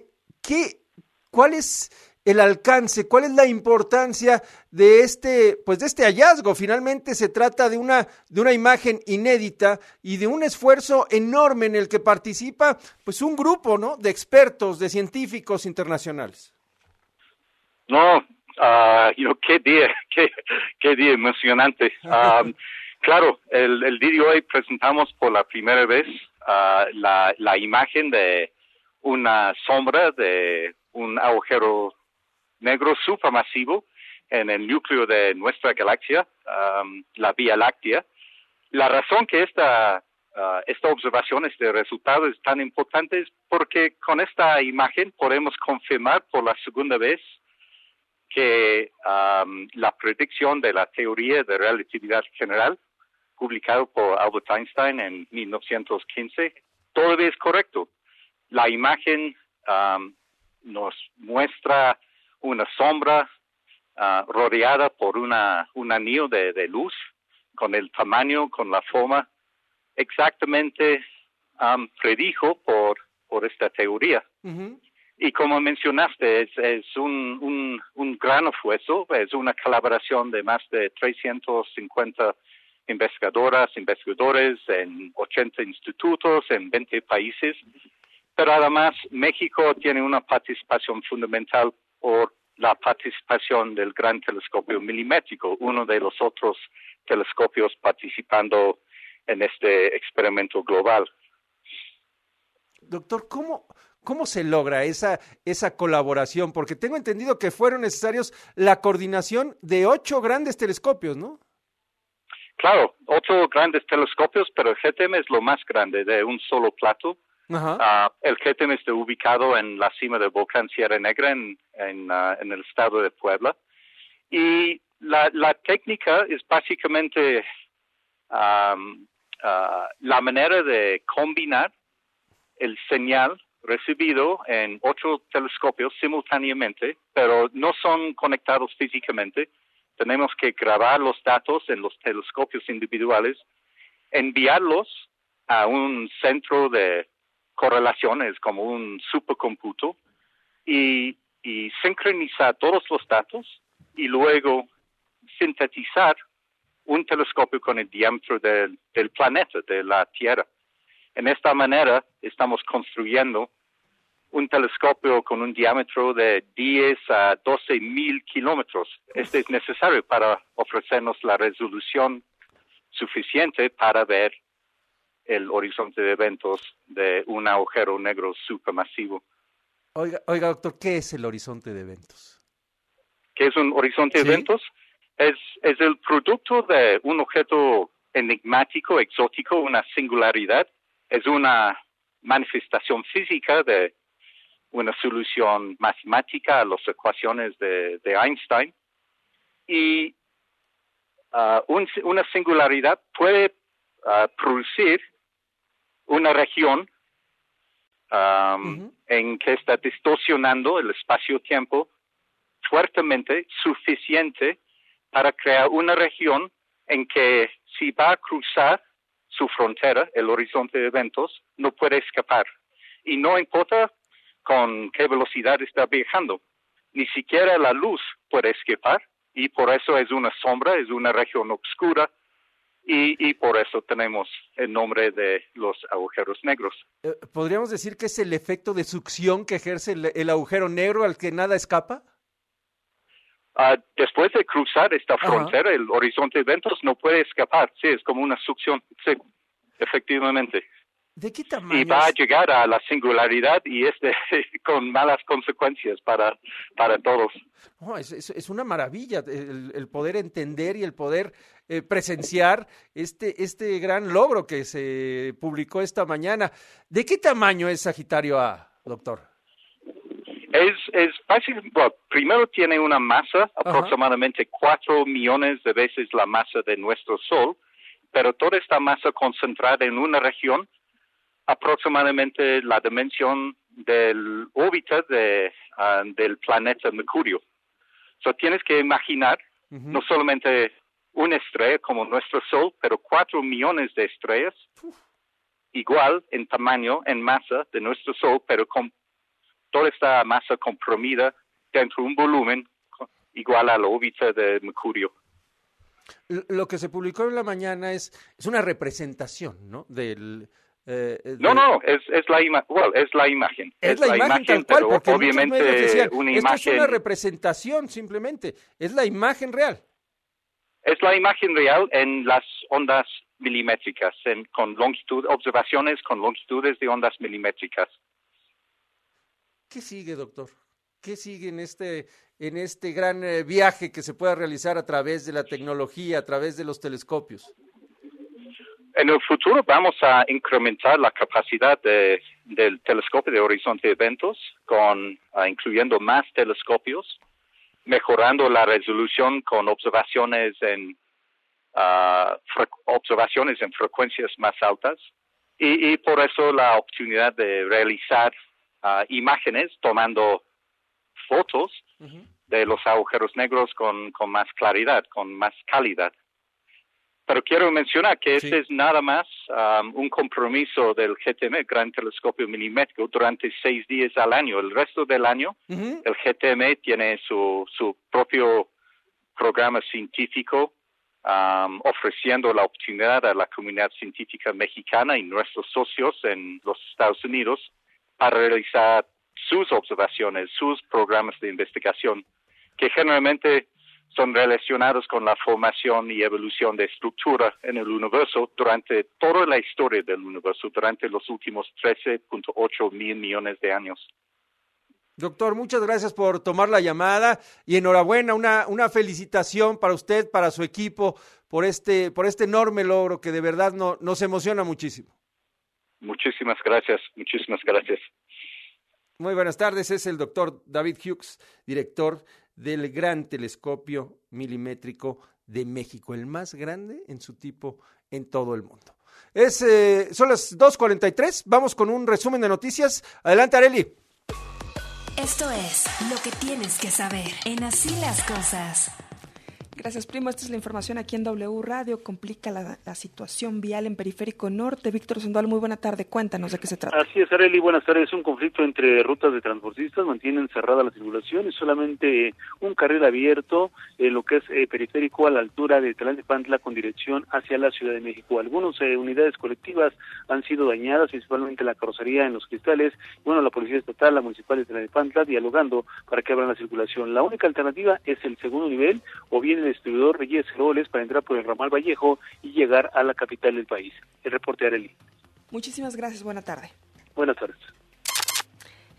¿cuál es el alcance, cuál es la importancia de este hallazgo? Finalmente se trata de una imagen inédita y de un esfuerzo enorme en el que participa pues un grupo, ¿no?, de expertos, de científicos internacionales. No, qué día emocionante. Claro, el día de hoy presentamos por la primera vez la imagen de una sombra de un agujero negro supermasivo en el núcleo de nuestra galaxia, la Vía Láctea. La razón que esta observación, este resultado es tan importante es porque con esta imagen podemos confirmar por la segunda vez que la predicción de la teoría de relatividad general, publicado por Albert Einstein en 1915, todavía es correcto. La imagen nos muestra una sombra rodeada por un anillo de luz, con el tamaño, con la forma, exactamente predijo por esta teoría. Uh-huh. Y como mencionaste, es un gran esfuerzo, es una colaboración de más de 350 investigadores en 80 institutos, en 20 países. Pero además, México tiene una participación fundamental por la participación del Gran Telescopio Milimétrico, uno de los otros telescopios participando en este experimento global. Doctor, ¿cómo se logra esa colaboración? Porque tengo entendido que fueron necesarios la coordinación de 8 grandes telescopios, ¿no? Claro, 8 grandes telescopios, pero el GTEM es lo más grande, de un solo plato. El GTEM está ubicado en la cima del volcán Sierra Negra en el estado de Puebla. Y la técnica es básicamente la manera de combinar el señal recibido en 8 telescopios simultáneamente, pero no son conectados físicamente. Tenemos que grabar los datos en los telescopios individuales, enviarlos a un centro de correlaciones como un supercomputo y sincronizar todos los datos y luego sintetizar un telescopio con el diámetro del planeta, de la Tierra. En esta manera estamos construyendo un telescopio con un diámetro de 10 a 12 mil kilómetros. Este es necesario para ofrecernos la resolución suficiente para ver el horizonte de eventos de un agujero negro supermasivo. Oiga, doctor, ¿qué es el horizonte de eventos? ¿Qué es un horizonte de eventos? Es el producto de un objeto enigmático, exótico, una singularidad. Es una manifestación física de una solución matemática a las ecuaciones de Einstein. Y una singularidad puede producir una región en que está distorsionando el espacio-tiempo fuertemente suficiente para crear una región en que si va a cruzar su frontera, el horizonte de eventos, no puede escapar. Y no importa con qué velocidad está viajando, ni siquiera la luz puede escapar, y por eso es una sombra, es una región oscura, y por eso tenemos el nombre de los agujeros negros. ¿Podríamos decir que es el efecto de succión que ejerce el agujero negro al que nada escapa? Después de cruzar esta frontera, el horizonte de eventos no puede escapar. Sí, es como una succión. Sí, efectivamente. ¿De qué tamaño? Y va a llegar a la singularidad y con malas consecuencias para todos. Oh, es una maravilla el poder entender y el poder presenciar este gran logro que se publicó esta mañana. ¿De qué tamaño es Sagitario A, doctor? Es fácil. Bueno, primero tiene una masa, aproximadamente 4 millones de veces la masa de nuestro Sol, pero toda esta masa concentrada en una región, aproximadamente la dimensión del órbita del planeta Mercurio. So, tienes que imaginar no solamente una estrella como nuestro Sol, pero 4 millones de estrellas, igual en tamaño, en masa de nuestro Sol, pero con toda esta masa comprimida dentro de un volumen igual a la órbita de Mercurio. Lo que se publicó en la mañana es una representación, ¿no? No, es la imagen. Es la imagen tal cual, pero porque obviamente decían, una esto imagen. es una representación simplemente, es la imagen real. Es la imagen real en las ondas milimétricas, con observaciones con longitudes de ondas milimétricas. ¿Qué sigue, doctor? ¿Qué sigue en este gran viaje que se pueda realizar a través de la tecnología, a través de los telescopios? En el futuro vamos a incrementar la capacidad del telescopio de horizonte de eventos, incluyendo más telescopios, mejorando la resolución con observaciones en frecuencias más altas, y por eso la oportunidad de realizar imágenes tomando fotos de los agujeros negros con más claridad, con más calidad. Pero quiero mencionar que este es nada más un compromiso del GTM, Gran Telescopio Milimétrico, durante 6 días al año. El resto del año, el GTM tiene su propio programa científico, ofreciendo la oportunidad a la comunidad científica mexicana y nuestros socios en los Estados Unidos para realizar sus observaciones, sus programas de investigación, que generalmente son relacionados con la formación y evolución de estructura en el universo durante toda la historia del universo, durante los últimos 13.8 mil millones de años. Doctor, muchas gracias por tomar la llamada y enhorabuena, una felicitación para usted, para su equipo, por este enorme logro que de verdad nos emociona muchísimo. Muchísimas gracias, muchísimas gracias. Muy buenas tardes, es el doctor David Hughes, director del Gran Telescopio Milimétrico de México, el más grande en su tipo en todo el mundo. Son las 2:43, vamos con un resumen de noticias. Adelante, Arely. Esto es lo que tienes que saber en Así las Cosas. Gracias, primo. Esta es la información aquí en W Radio. Complica la situación vial en Periférico Norte. Víctor Sandoval, muy buena tarde. Cuéntanos de qué se trata. Así es, Arely, buenas tardes. Un conflicto entre rutas de transportistas mantienen cerrada la circulación y solamente un carril abierto en lo que es periférico a la altura de Tlalnepantla con dirección hacia la Ciudad de México. Algunas unidades colectivas han sido dañadas, principalmente la carrocería en los cristales. Bueno, la Policía Estatal, la Municipal de Tlalnepantla, dialogando para que abran la circulación. La única alternativa es el segundo nivel o bien el distribuidor Reyes Heroles para entrar por el ramal Vallejo y llegar a la capital del país. El reporte, Arely. Muchísimas gracias, buena tarde. Buenas tardes.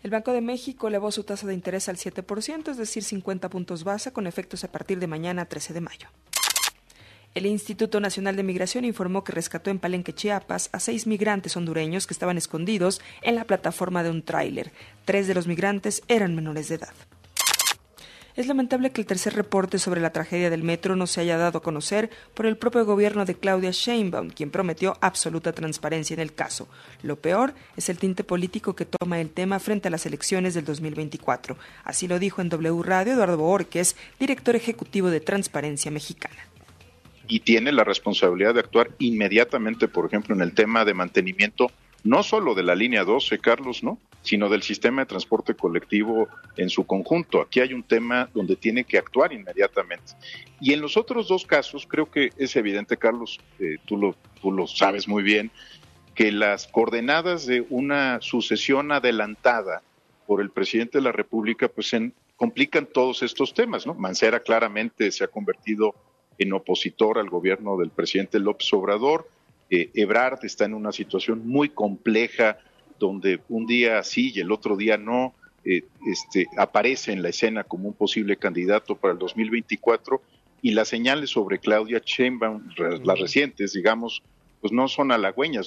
El Banco de México elevó su tasa de interés al 7%, es decir, 50 puntos base, con efectos a partir de mañana, 13 de mayo. El Instituto Nacional de Migración informó que rescató en Palenque, Chiapas, a 6 migrantes hondureños que estaban escondidos en la plataforma de un tráiler. 3 de los migrantes eran menores de edad. Es lamentable que el tercer reporte sobre la tragedia del metro no se haya dado a conocer por el propio gobierno de Claudia Sheinbaum, quien prometió absoluta transparencia en el caso. Lo peor es el tinte político que toma el tema frente a las elecciones del 2024. Así lo dijo en W Radio Eduardo Bohórquez, director ejecutivo de Transparencia Mexicana. Y tiene la responsabilidad de actuar inmediatamente, por ejemplo, en el tema de mantenimiento, no solo de la línea 12, Carlos, ¿no?, sino del sistema de transporte colectivo en su conjunto. Aquí hay un tema donde tiene que actuar inmediatamente. Y en los otros dos casos, creo que es evidente, Carlos, tú lo sabes muy bien, que las coordenadas de una sucesión adelantada por el presidente de la República, pues complican todos estos temas, ¿no? Mancera claramente se ha convertido en opositor al gobierno del presidente López Obrador. Ebrard está en una situación muy compleja, donde un día sí y el otro día no, aparece en la escena como un posible candidato para el 2024, y las señales sobre Claudia Sheinbaum, las recientes, digamos, pues no son halagüeñas.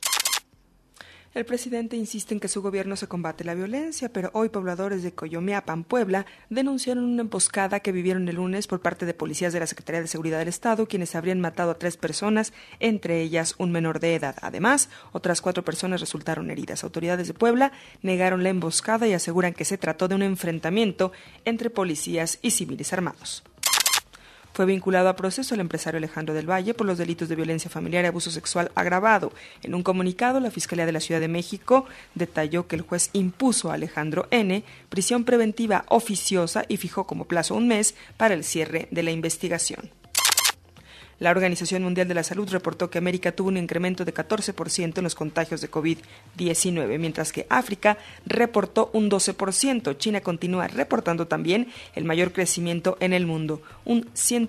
El presidente insiste en que su gobierno se combate la violencia, pero hoy pobladores de Coyomeapan, Puebla, denunciaron una emboscada que vivieron el lunes por parte de policías de la Secretaría de Seguridad del Estado, quienes habrían matado a 3 personas, entre ellas un menor de edad. Además, otras 4 personas resultaron heridas. Autoridades de Puebla negaron la emboscada y aseguran que se trató de un enfrentamiento entre policías y civiles armados. Fue vinculado a proceso el empresario Alejandro del Valle por los delitos de violencia familiar y abuso sexual agravado. En un comunicado, la Fiscalía de la Ciudad de México detalló que el juez impuso a Alejandro N. prisión preventiva oficiosa y fijó como plazo 1 mes para el cierre de la investigación. La Organización Mundial de la Salud reportó que América tuvo un incremento de 14% en los contagios de COVID-19, mientras que África reportó un 12%. China continúa reportando también el mayor crecimiento en el mundo, un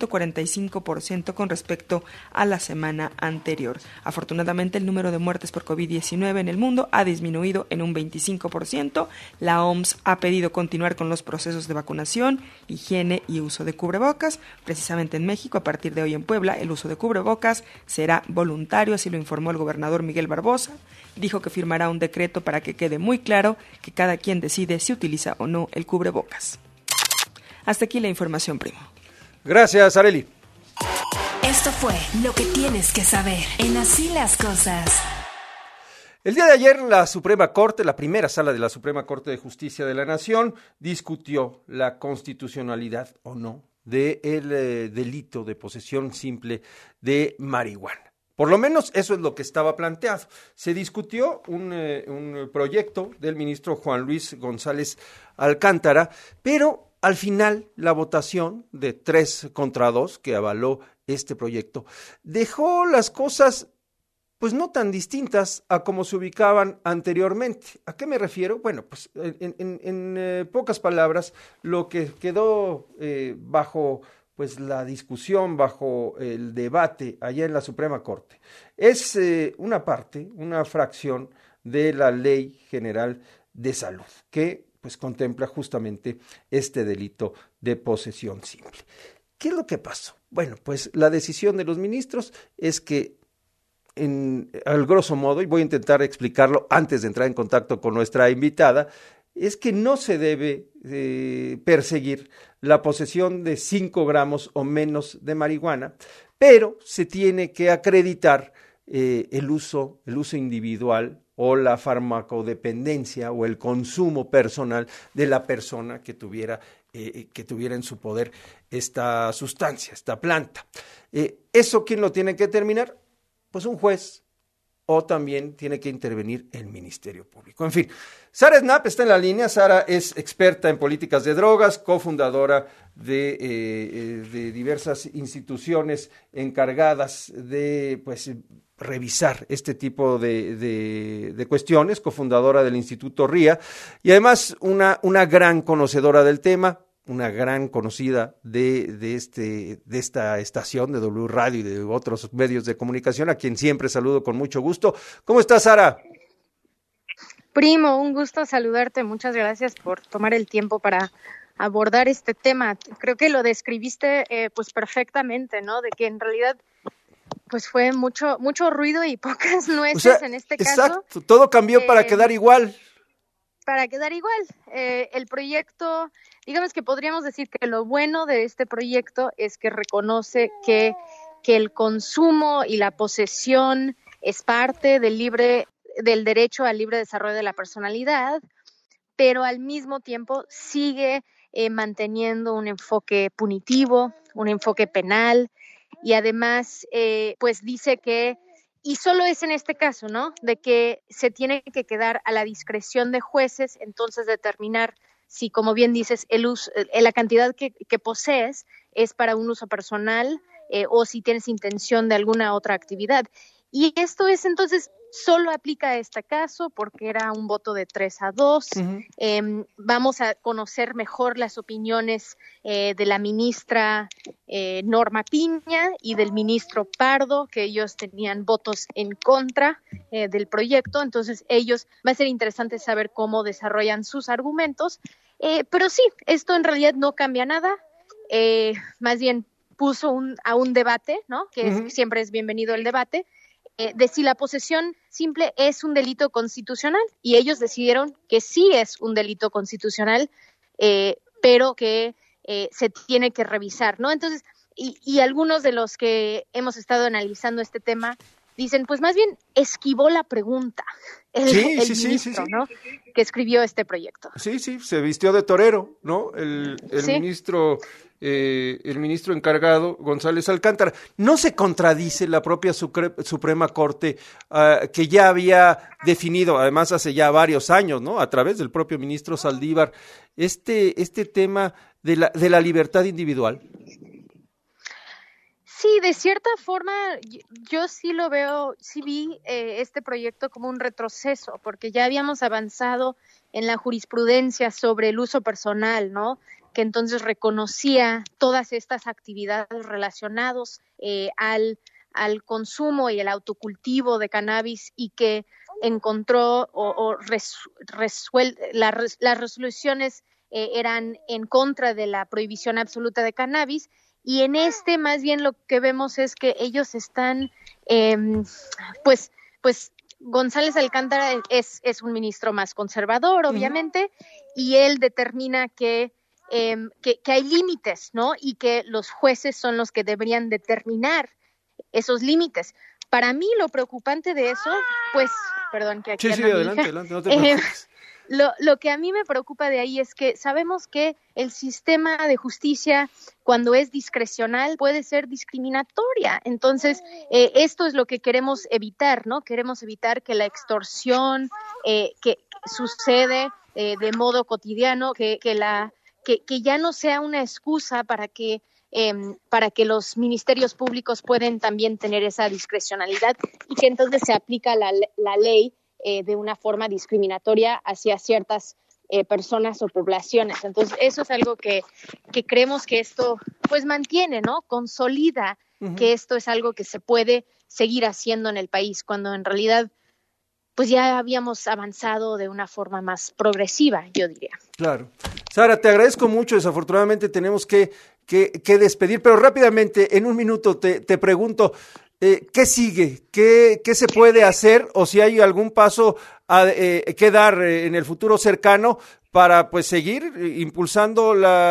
145% con respecto a la semana anterior. Afortunadamente, el número de muertes por COVID-19 en el mundo ha disminuido en un 25%. La OMS ha pedido continuar con los procesos de vacunación, higiene y uso de cubrebocas. Precisamente en México, a partir de hoy en Puebla, el uso de cubrebocas será voluntario, así lo informó el gobernador Miguel Barbosa. Dijo que firmará un decreto para que quede muy claro que cada quien decide si utiliza o no el cubrebocas. Hasta aquí la información, primo. Gracias, Arely. Esto fue Lo que tienes que saber en Así las Cosas. El día de ayer la Suprema Corte, la primera sala de la Suprema Corte de Justicia de la Nación, discutió la constitucionalidad o no del delito de posesión simple de marihuana. Por lo menos eso es lo que estaba planteado. Se discutió un proyecto del ministro Juan Luis González Alcántara, pero al final la votación de 3 contra 2 que avaló este proyecto dejó las cosas pues no tan distintas a como se ubicaban anteriormente. ¿A qué me refiero? Bueno, pues en pocas palabras, lo que quedó bajo pues la discusión, bajo el debate allá en la Suprema Corte, es una fracción de la Ley General de Salud, que pues contempla justamente este delito de posesión simple. ¿Qué es lo que pasó? Bueno, pues la decisión de los ministros es que al grosso modo, y voy a intentar explicarlo antes de entrar en contacto con nuestra invitada, es que no se debe perseguir la posesión de 5 gramos o menos de marihuana, pero se tiene que acreditar el uso individual o la farmacodependencia o el consumo personal de la persona que tuviera en su poder esta sustancia, esta planta. ¿Eso quién lo tiene que determinar? Pues un juez, o también tiene que intervenir el Ministerio Público. En fin, Sara Snap está en la línea. Sara es experta en políticas de drogas, cofundadora de diversas instituciones encargadas de revisar este tipo de cuestiones, cofundadora del Instituto RIA, y además una gran conocedora del tema, una gran conocida de esta estación de W Radio y de otros medios de comunicación, a quien siempre saludo con mucho gusto. ¿Cómo estás, Sara? Primo, un gusto saludarte. Muchas gracias por tomar el tiempo para abordar este tema. Creo que lo describiste pues perfectamente, ¿no? De que en realidad pues fue mucho ruido y pocas nueces en este caso. Exacto, todo cambió para quedar igual. Para quedar igual. El proyecto, digamos que podríamos decir que lo bueno de este proyecto es que reconoce que el consumo y la posesión es parte del derecho al libre desarrollo de la personalidad, pero al mismo tiempo sigue manteniendo un enfoque punitivo, un enfoque penal, y además pues dice que, y solo es en este caso, ¿no?, de que se tiene que quedar a la discreción de jueces, entonces determinar si, como bien dices, la cantidad que posees es para un uso personal o si tienes intención de alguna otra actividad. Y esto es entonces, solo aplica a este caso porque era un voto de 3-2. Vamos a conocer mejor las opiniones de la ministra Norma Piña y del ministro Pardo, que ellos tenían votos en contra del proyecto. Entonces va a ser interesante saber cómo desarrollan sus argumentos. Pero sí, esto en realidad no cambia nada. Más bien puso a un debate, ¿no?, que siempre es bienvenido el debate, de si la posesión simple es un delito constitucional, y ellos decidieron que sí es un delito constitucional, pero que se tiene que revisar, ¿no? Entonces, y algunos de los que hemos estado analizando este tema dicen, pues más bien esquivó la pregunta el ministro, ¿no?, que escribió este proyecto. Sí, se vistió de torero, ¿no? El ministro encargado, González Alcántara. ¿No se contradice la propia Suprema Corte que ya había definido, además hace ya varios años, ¿no?, a través del propio ministro Saldívar, este tema de la libertad individual? Sí, de cierta forma, yo sí lo veo, sí vi este proyecto como un retroceso, porque ya habíamos avanzado en la jurisprudencia sobre el uso personal, ¿no?, que entonces reconocía todas estas actividades relacionadas al consumo y el autocultivo de cannabis, y que encontró las resoluciones eran en contra de la prohibición absoluta de cannabis. Y en más bien lo que vemos es que ellos están, pues González Alcántara es un ministro más conservador, obviamente, y él determina que hay límites, ¿no?, y que los jueces son los que deberían determinar esos límites. Para mí lo preocupante de eso, pues, perdón que aquí adelante, no te preocupes. Lo que a mí me preocupa de ahí es que sabemos que el sistema de justicia, cuando es discrecional, puede ser discriminatoria. Entonces, esto es lo que queremos evitar, ¿no? Queremos evitar que la extorsión que sucede de modo cotidiano, que ya no sea una excusa para que los ministerios públicos pueden también tener esa discrecionalidad, y que entonces se aplica la ley de una forma discriminatoria hacia ciertas personas o poblaciones. Entonces, eso es algo que creemos que esto pues mantiene, ¿no?, consolida que esto es algo que se puede seguir haciendo en el país, cuando en realidad pues ya habíamos avanzado de una forma más progresiva, yo diría. Claro. Sara, te agradezco mucho. Desafortunadamente tenemos que despedir, pero rápidamente, en un minuto, te pregunto, ¿qué sigue? ¿Qué se puede hacer? O si hay algún paso que dar en el futuro cercano para pues seguir impulsando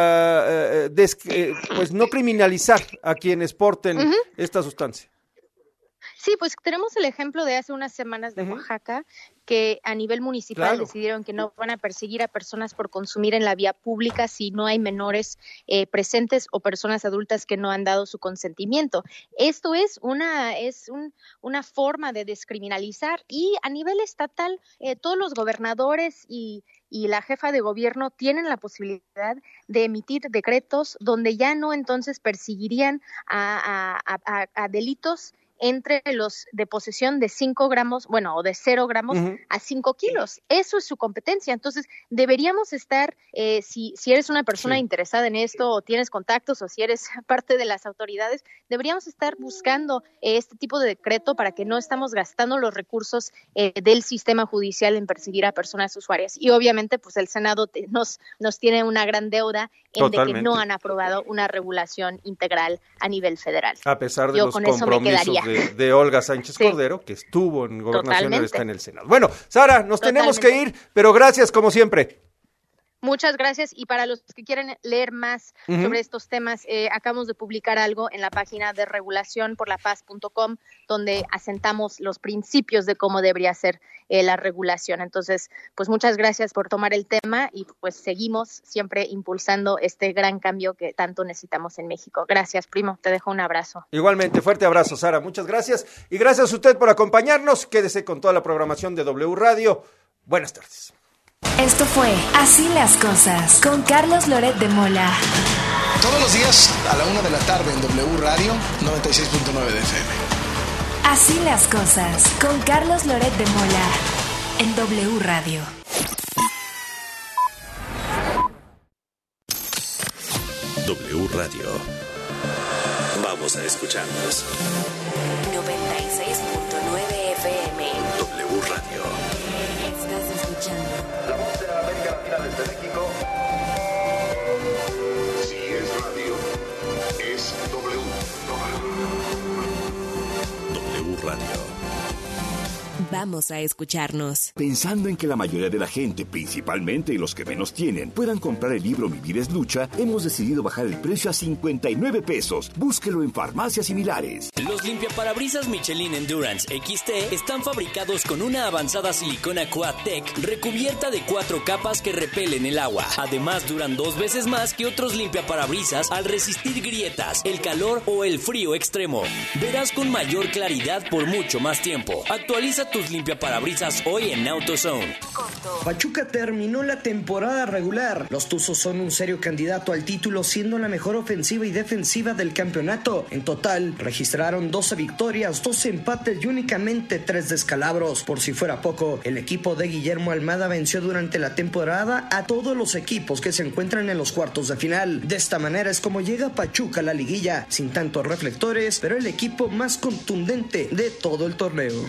pues no criminalizar a quienes porten esta sustancia. Sí, pues tenemos el ejemplo de hace unas semanas de Oaxaca, que a nivel municipal decidieron que no van a perseguir a personas por consumir en la vía pública si no hay menores presentes o personas adultas que no han dado su consentimiento. Esto es una forma de descriminalizar, y a nivel estatal todos los gobernadores y la jefa de gobierno tienen la posibilidad de emitir decretos donde ya no entonces perseguirían a delitos entre los de posesión de 5 gramos, bueno, o de 0 gramos a 5 kilos. Eso es su competencia. Entonces, deberíamos estar, si eres una persona interesada en esto, o tienes contactos, o si eres parte de las autoridades, deberíamos estar buscando este tipo de decreto para que no estamos gastando los recursos del sistema judicial en perseguir a personas usuarias. Y obviamente, pues el Senado nos tiene una gran deuda en de que no han aprobado una regulación integral a nivel federal. A pesar de los compromisos de Olga Sánchez Cordero, que estuvo en Gobernación y ahora está en el Senado. Bueno, Sara, nos tenemos que ir, pero gracias como siempre. Muchas gracias, y para los que quieren leer más sobre estos temas, acabamos de publicar algo en la página de regulacionporlapaz.com, donde asentamos los principios de cómo debería ser la regulación. Entonces, pues muchas gracias por tomar el tema, y pues seguimos siempre impulsando este gran cambio que tanto necesitamos en México. Gracias, primo, te dejo un abrazo. Igualmente, fuerte abrazo, Sara, muchas gracias, y gracias a usted por acompañarnos. Quédese con toda la programación de W Radio. Buenas tardes. Esto fue Así las Cosas, con Carlos Loret de Mola. Todos los días a la 1 de la tarde en W Radio 96.9 de FM. Así las Cosas, con Carlos Loret de Mola, en W Radio. W Radio. Vamos a escucharnos. 96.9 FM. W Radio. Estás escuchando La voz de América Latina desde México. Si es radio, es W. W Radio. Vamos a escucharnos. Pensando en que la mayoría de la gente, principalmente los que menos tienen, puedan comprar el libro Mi vida es lucha, hemos decidido bajar el precio a 59 pesos. Búsquelo en farmacias similares. Los limpiaparabrisas Michelin Endurance XT están fabricados con una avanzada silicona Quad-Tech recubierta de 4 capas que repelen el agua. Además, duran 2 veces más que otros limpiaparabrisas al resistir grietas, el calor o el frío extremo. Verás con mayor claridad por mucho más tiempo. Actualiza tus limpiaparabrisas hoy en AutoZone. Pachuca terminó la temporada regular. Los Tuzos son un serio candidato al título, siendo la mejor ofensiva y defensiva del campeonato. En total, registraron 12 victorias, 12 empates y únicamente 3 descalabros. Por si fuera poco, el equipo de Guillermo Almada venció durante la temporada a todos los equipos que se encuentran en los cuartos de final. De esta manera es como llega Pachuca a la liguilla, sin tantos reflectores, pero el equipo más contundente de todo el torneo.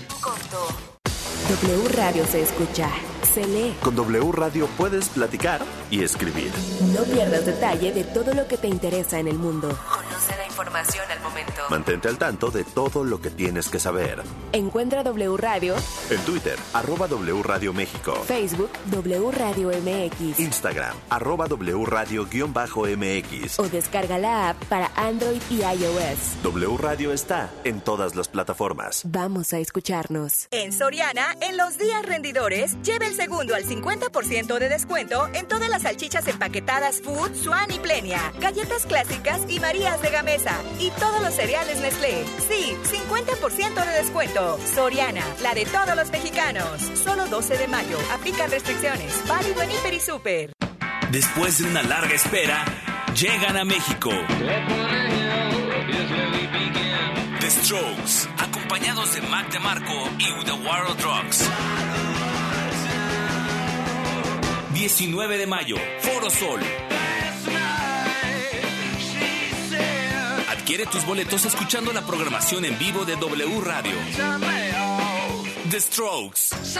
W Radio se escucha, se lee. Con W Radio puedes platicar y escribir. No pierdas detalle de todo lo que te interesa en el mundo. Conoce la información al momento. Mantente al tanto de todo lo que tienes que saber. Encuentra W Radio en Twitter, @W Radio México. Facebook, W Radio MX. Instagram, @W Radio_MX. O descarga la app para Android y iOS. W Radio está en todas las plataformas. Vamos a escucharnos. En Soriana, en los días rendidores, lleve el segundo al 50% de descuento en todas las salchichas empaquetadas Food, Swan y Plenia, galletas clásicas y Marías de Gamesa, y todos los cereales Nestlé. Sí, 50% de descuento. Soriana, la de todos los mexicanos. Solo 12 de mayo. Aplican restricciones. Válido en Hiper y Super. Después de una larga espera, llegan a México The Strokes, acompañados de Mac DeMarco y The War of Drugs. 19 de mayo, Foro Sol. Adquiere tus boletos escuchando la programación en vivo de W Radio. The Strokes.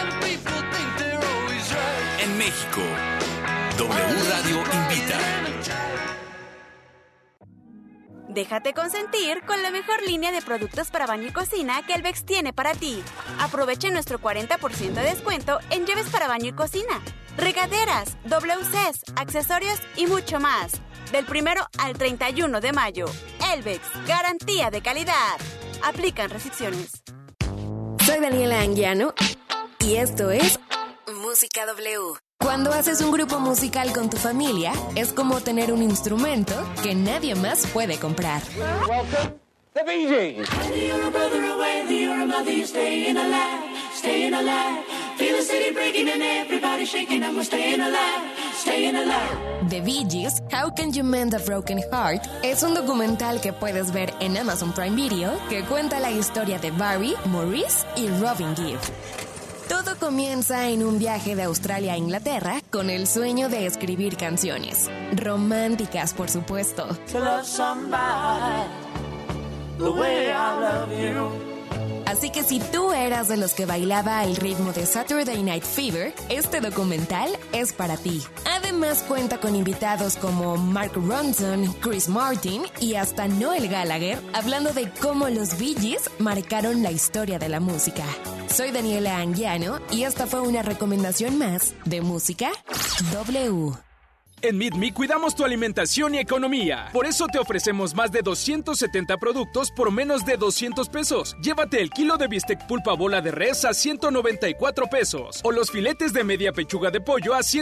En México. W Radio invita. Déjate consentir con la mejor línea de productos para baño y cocina que Elvex tiene para ti. Aprovecha nuestro 40% de descuento en llaves para baño y cocina, regaderas, WCs, accesorios y mucho más. Del 1 al 31 de mayo. Elvex, garantía de calidad. Aplican restricciones. Soy Daniela Anguiano y esto es Música W. Cuando haces un grupo musical con tu familia, es como tener un instrumento que nadie más puede comprar. Welcome, the Bee Gees. Feel the city breaking and everybody shaking and we're staying alive, staying alive. The Bee Gees, How Can You Mend a Broken Heart, es un documental que puedes ver en Amazon Prime Video que cuenta la historia de Barry, Maurice y Robin Gibb. Todo comienza en un viaje de Australia a Inglaterra con el sueño de escribir canciones. Románticas, por supuesto. To love somebody the way I love you. Así que si tú eras de los que bailaba al ritmo de Saturday Night Fever, este documental es para ti. Además cuenta con invitados como Mark Ronson, Chris Martin y hasta Noel Gallagher, hablando de cómo los Bee Gees marcaron la historia de la música. Soy Daniela Anguiano y esta fue una recomendación más de Música W. En Meet Me cuidamos tu alimentación y economía. Por eso te ofrecemos más de 270 productos por menos de 200 pesos. Llévate el kilo de bistec pulpa bola de res a 194 pesos. O los filetes de media pechuga de pollo a 100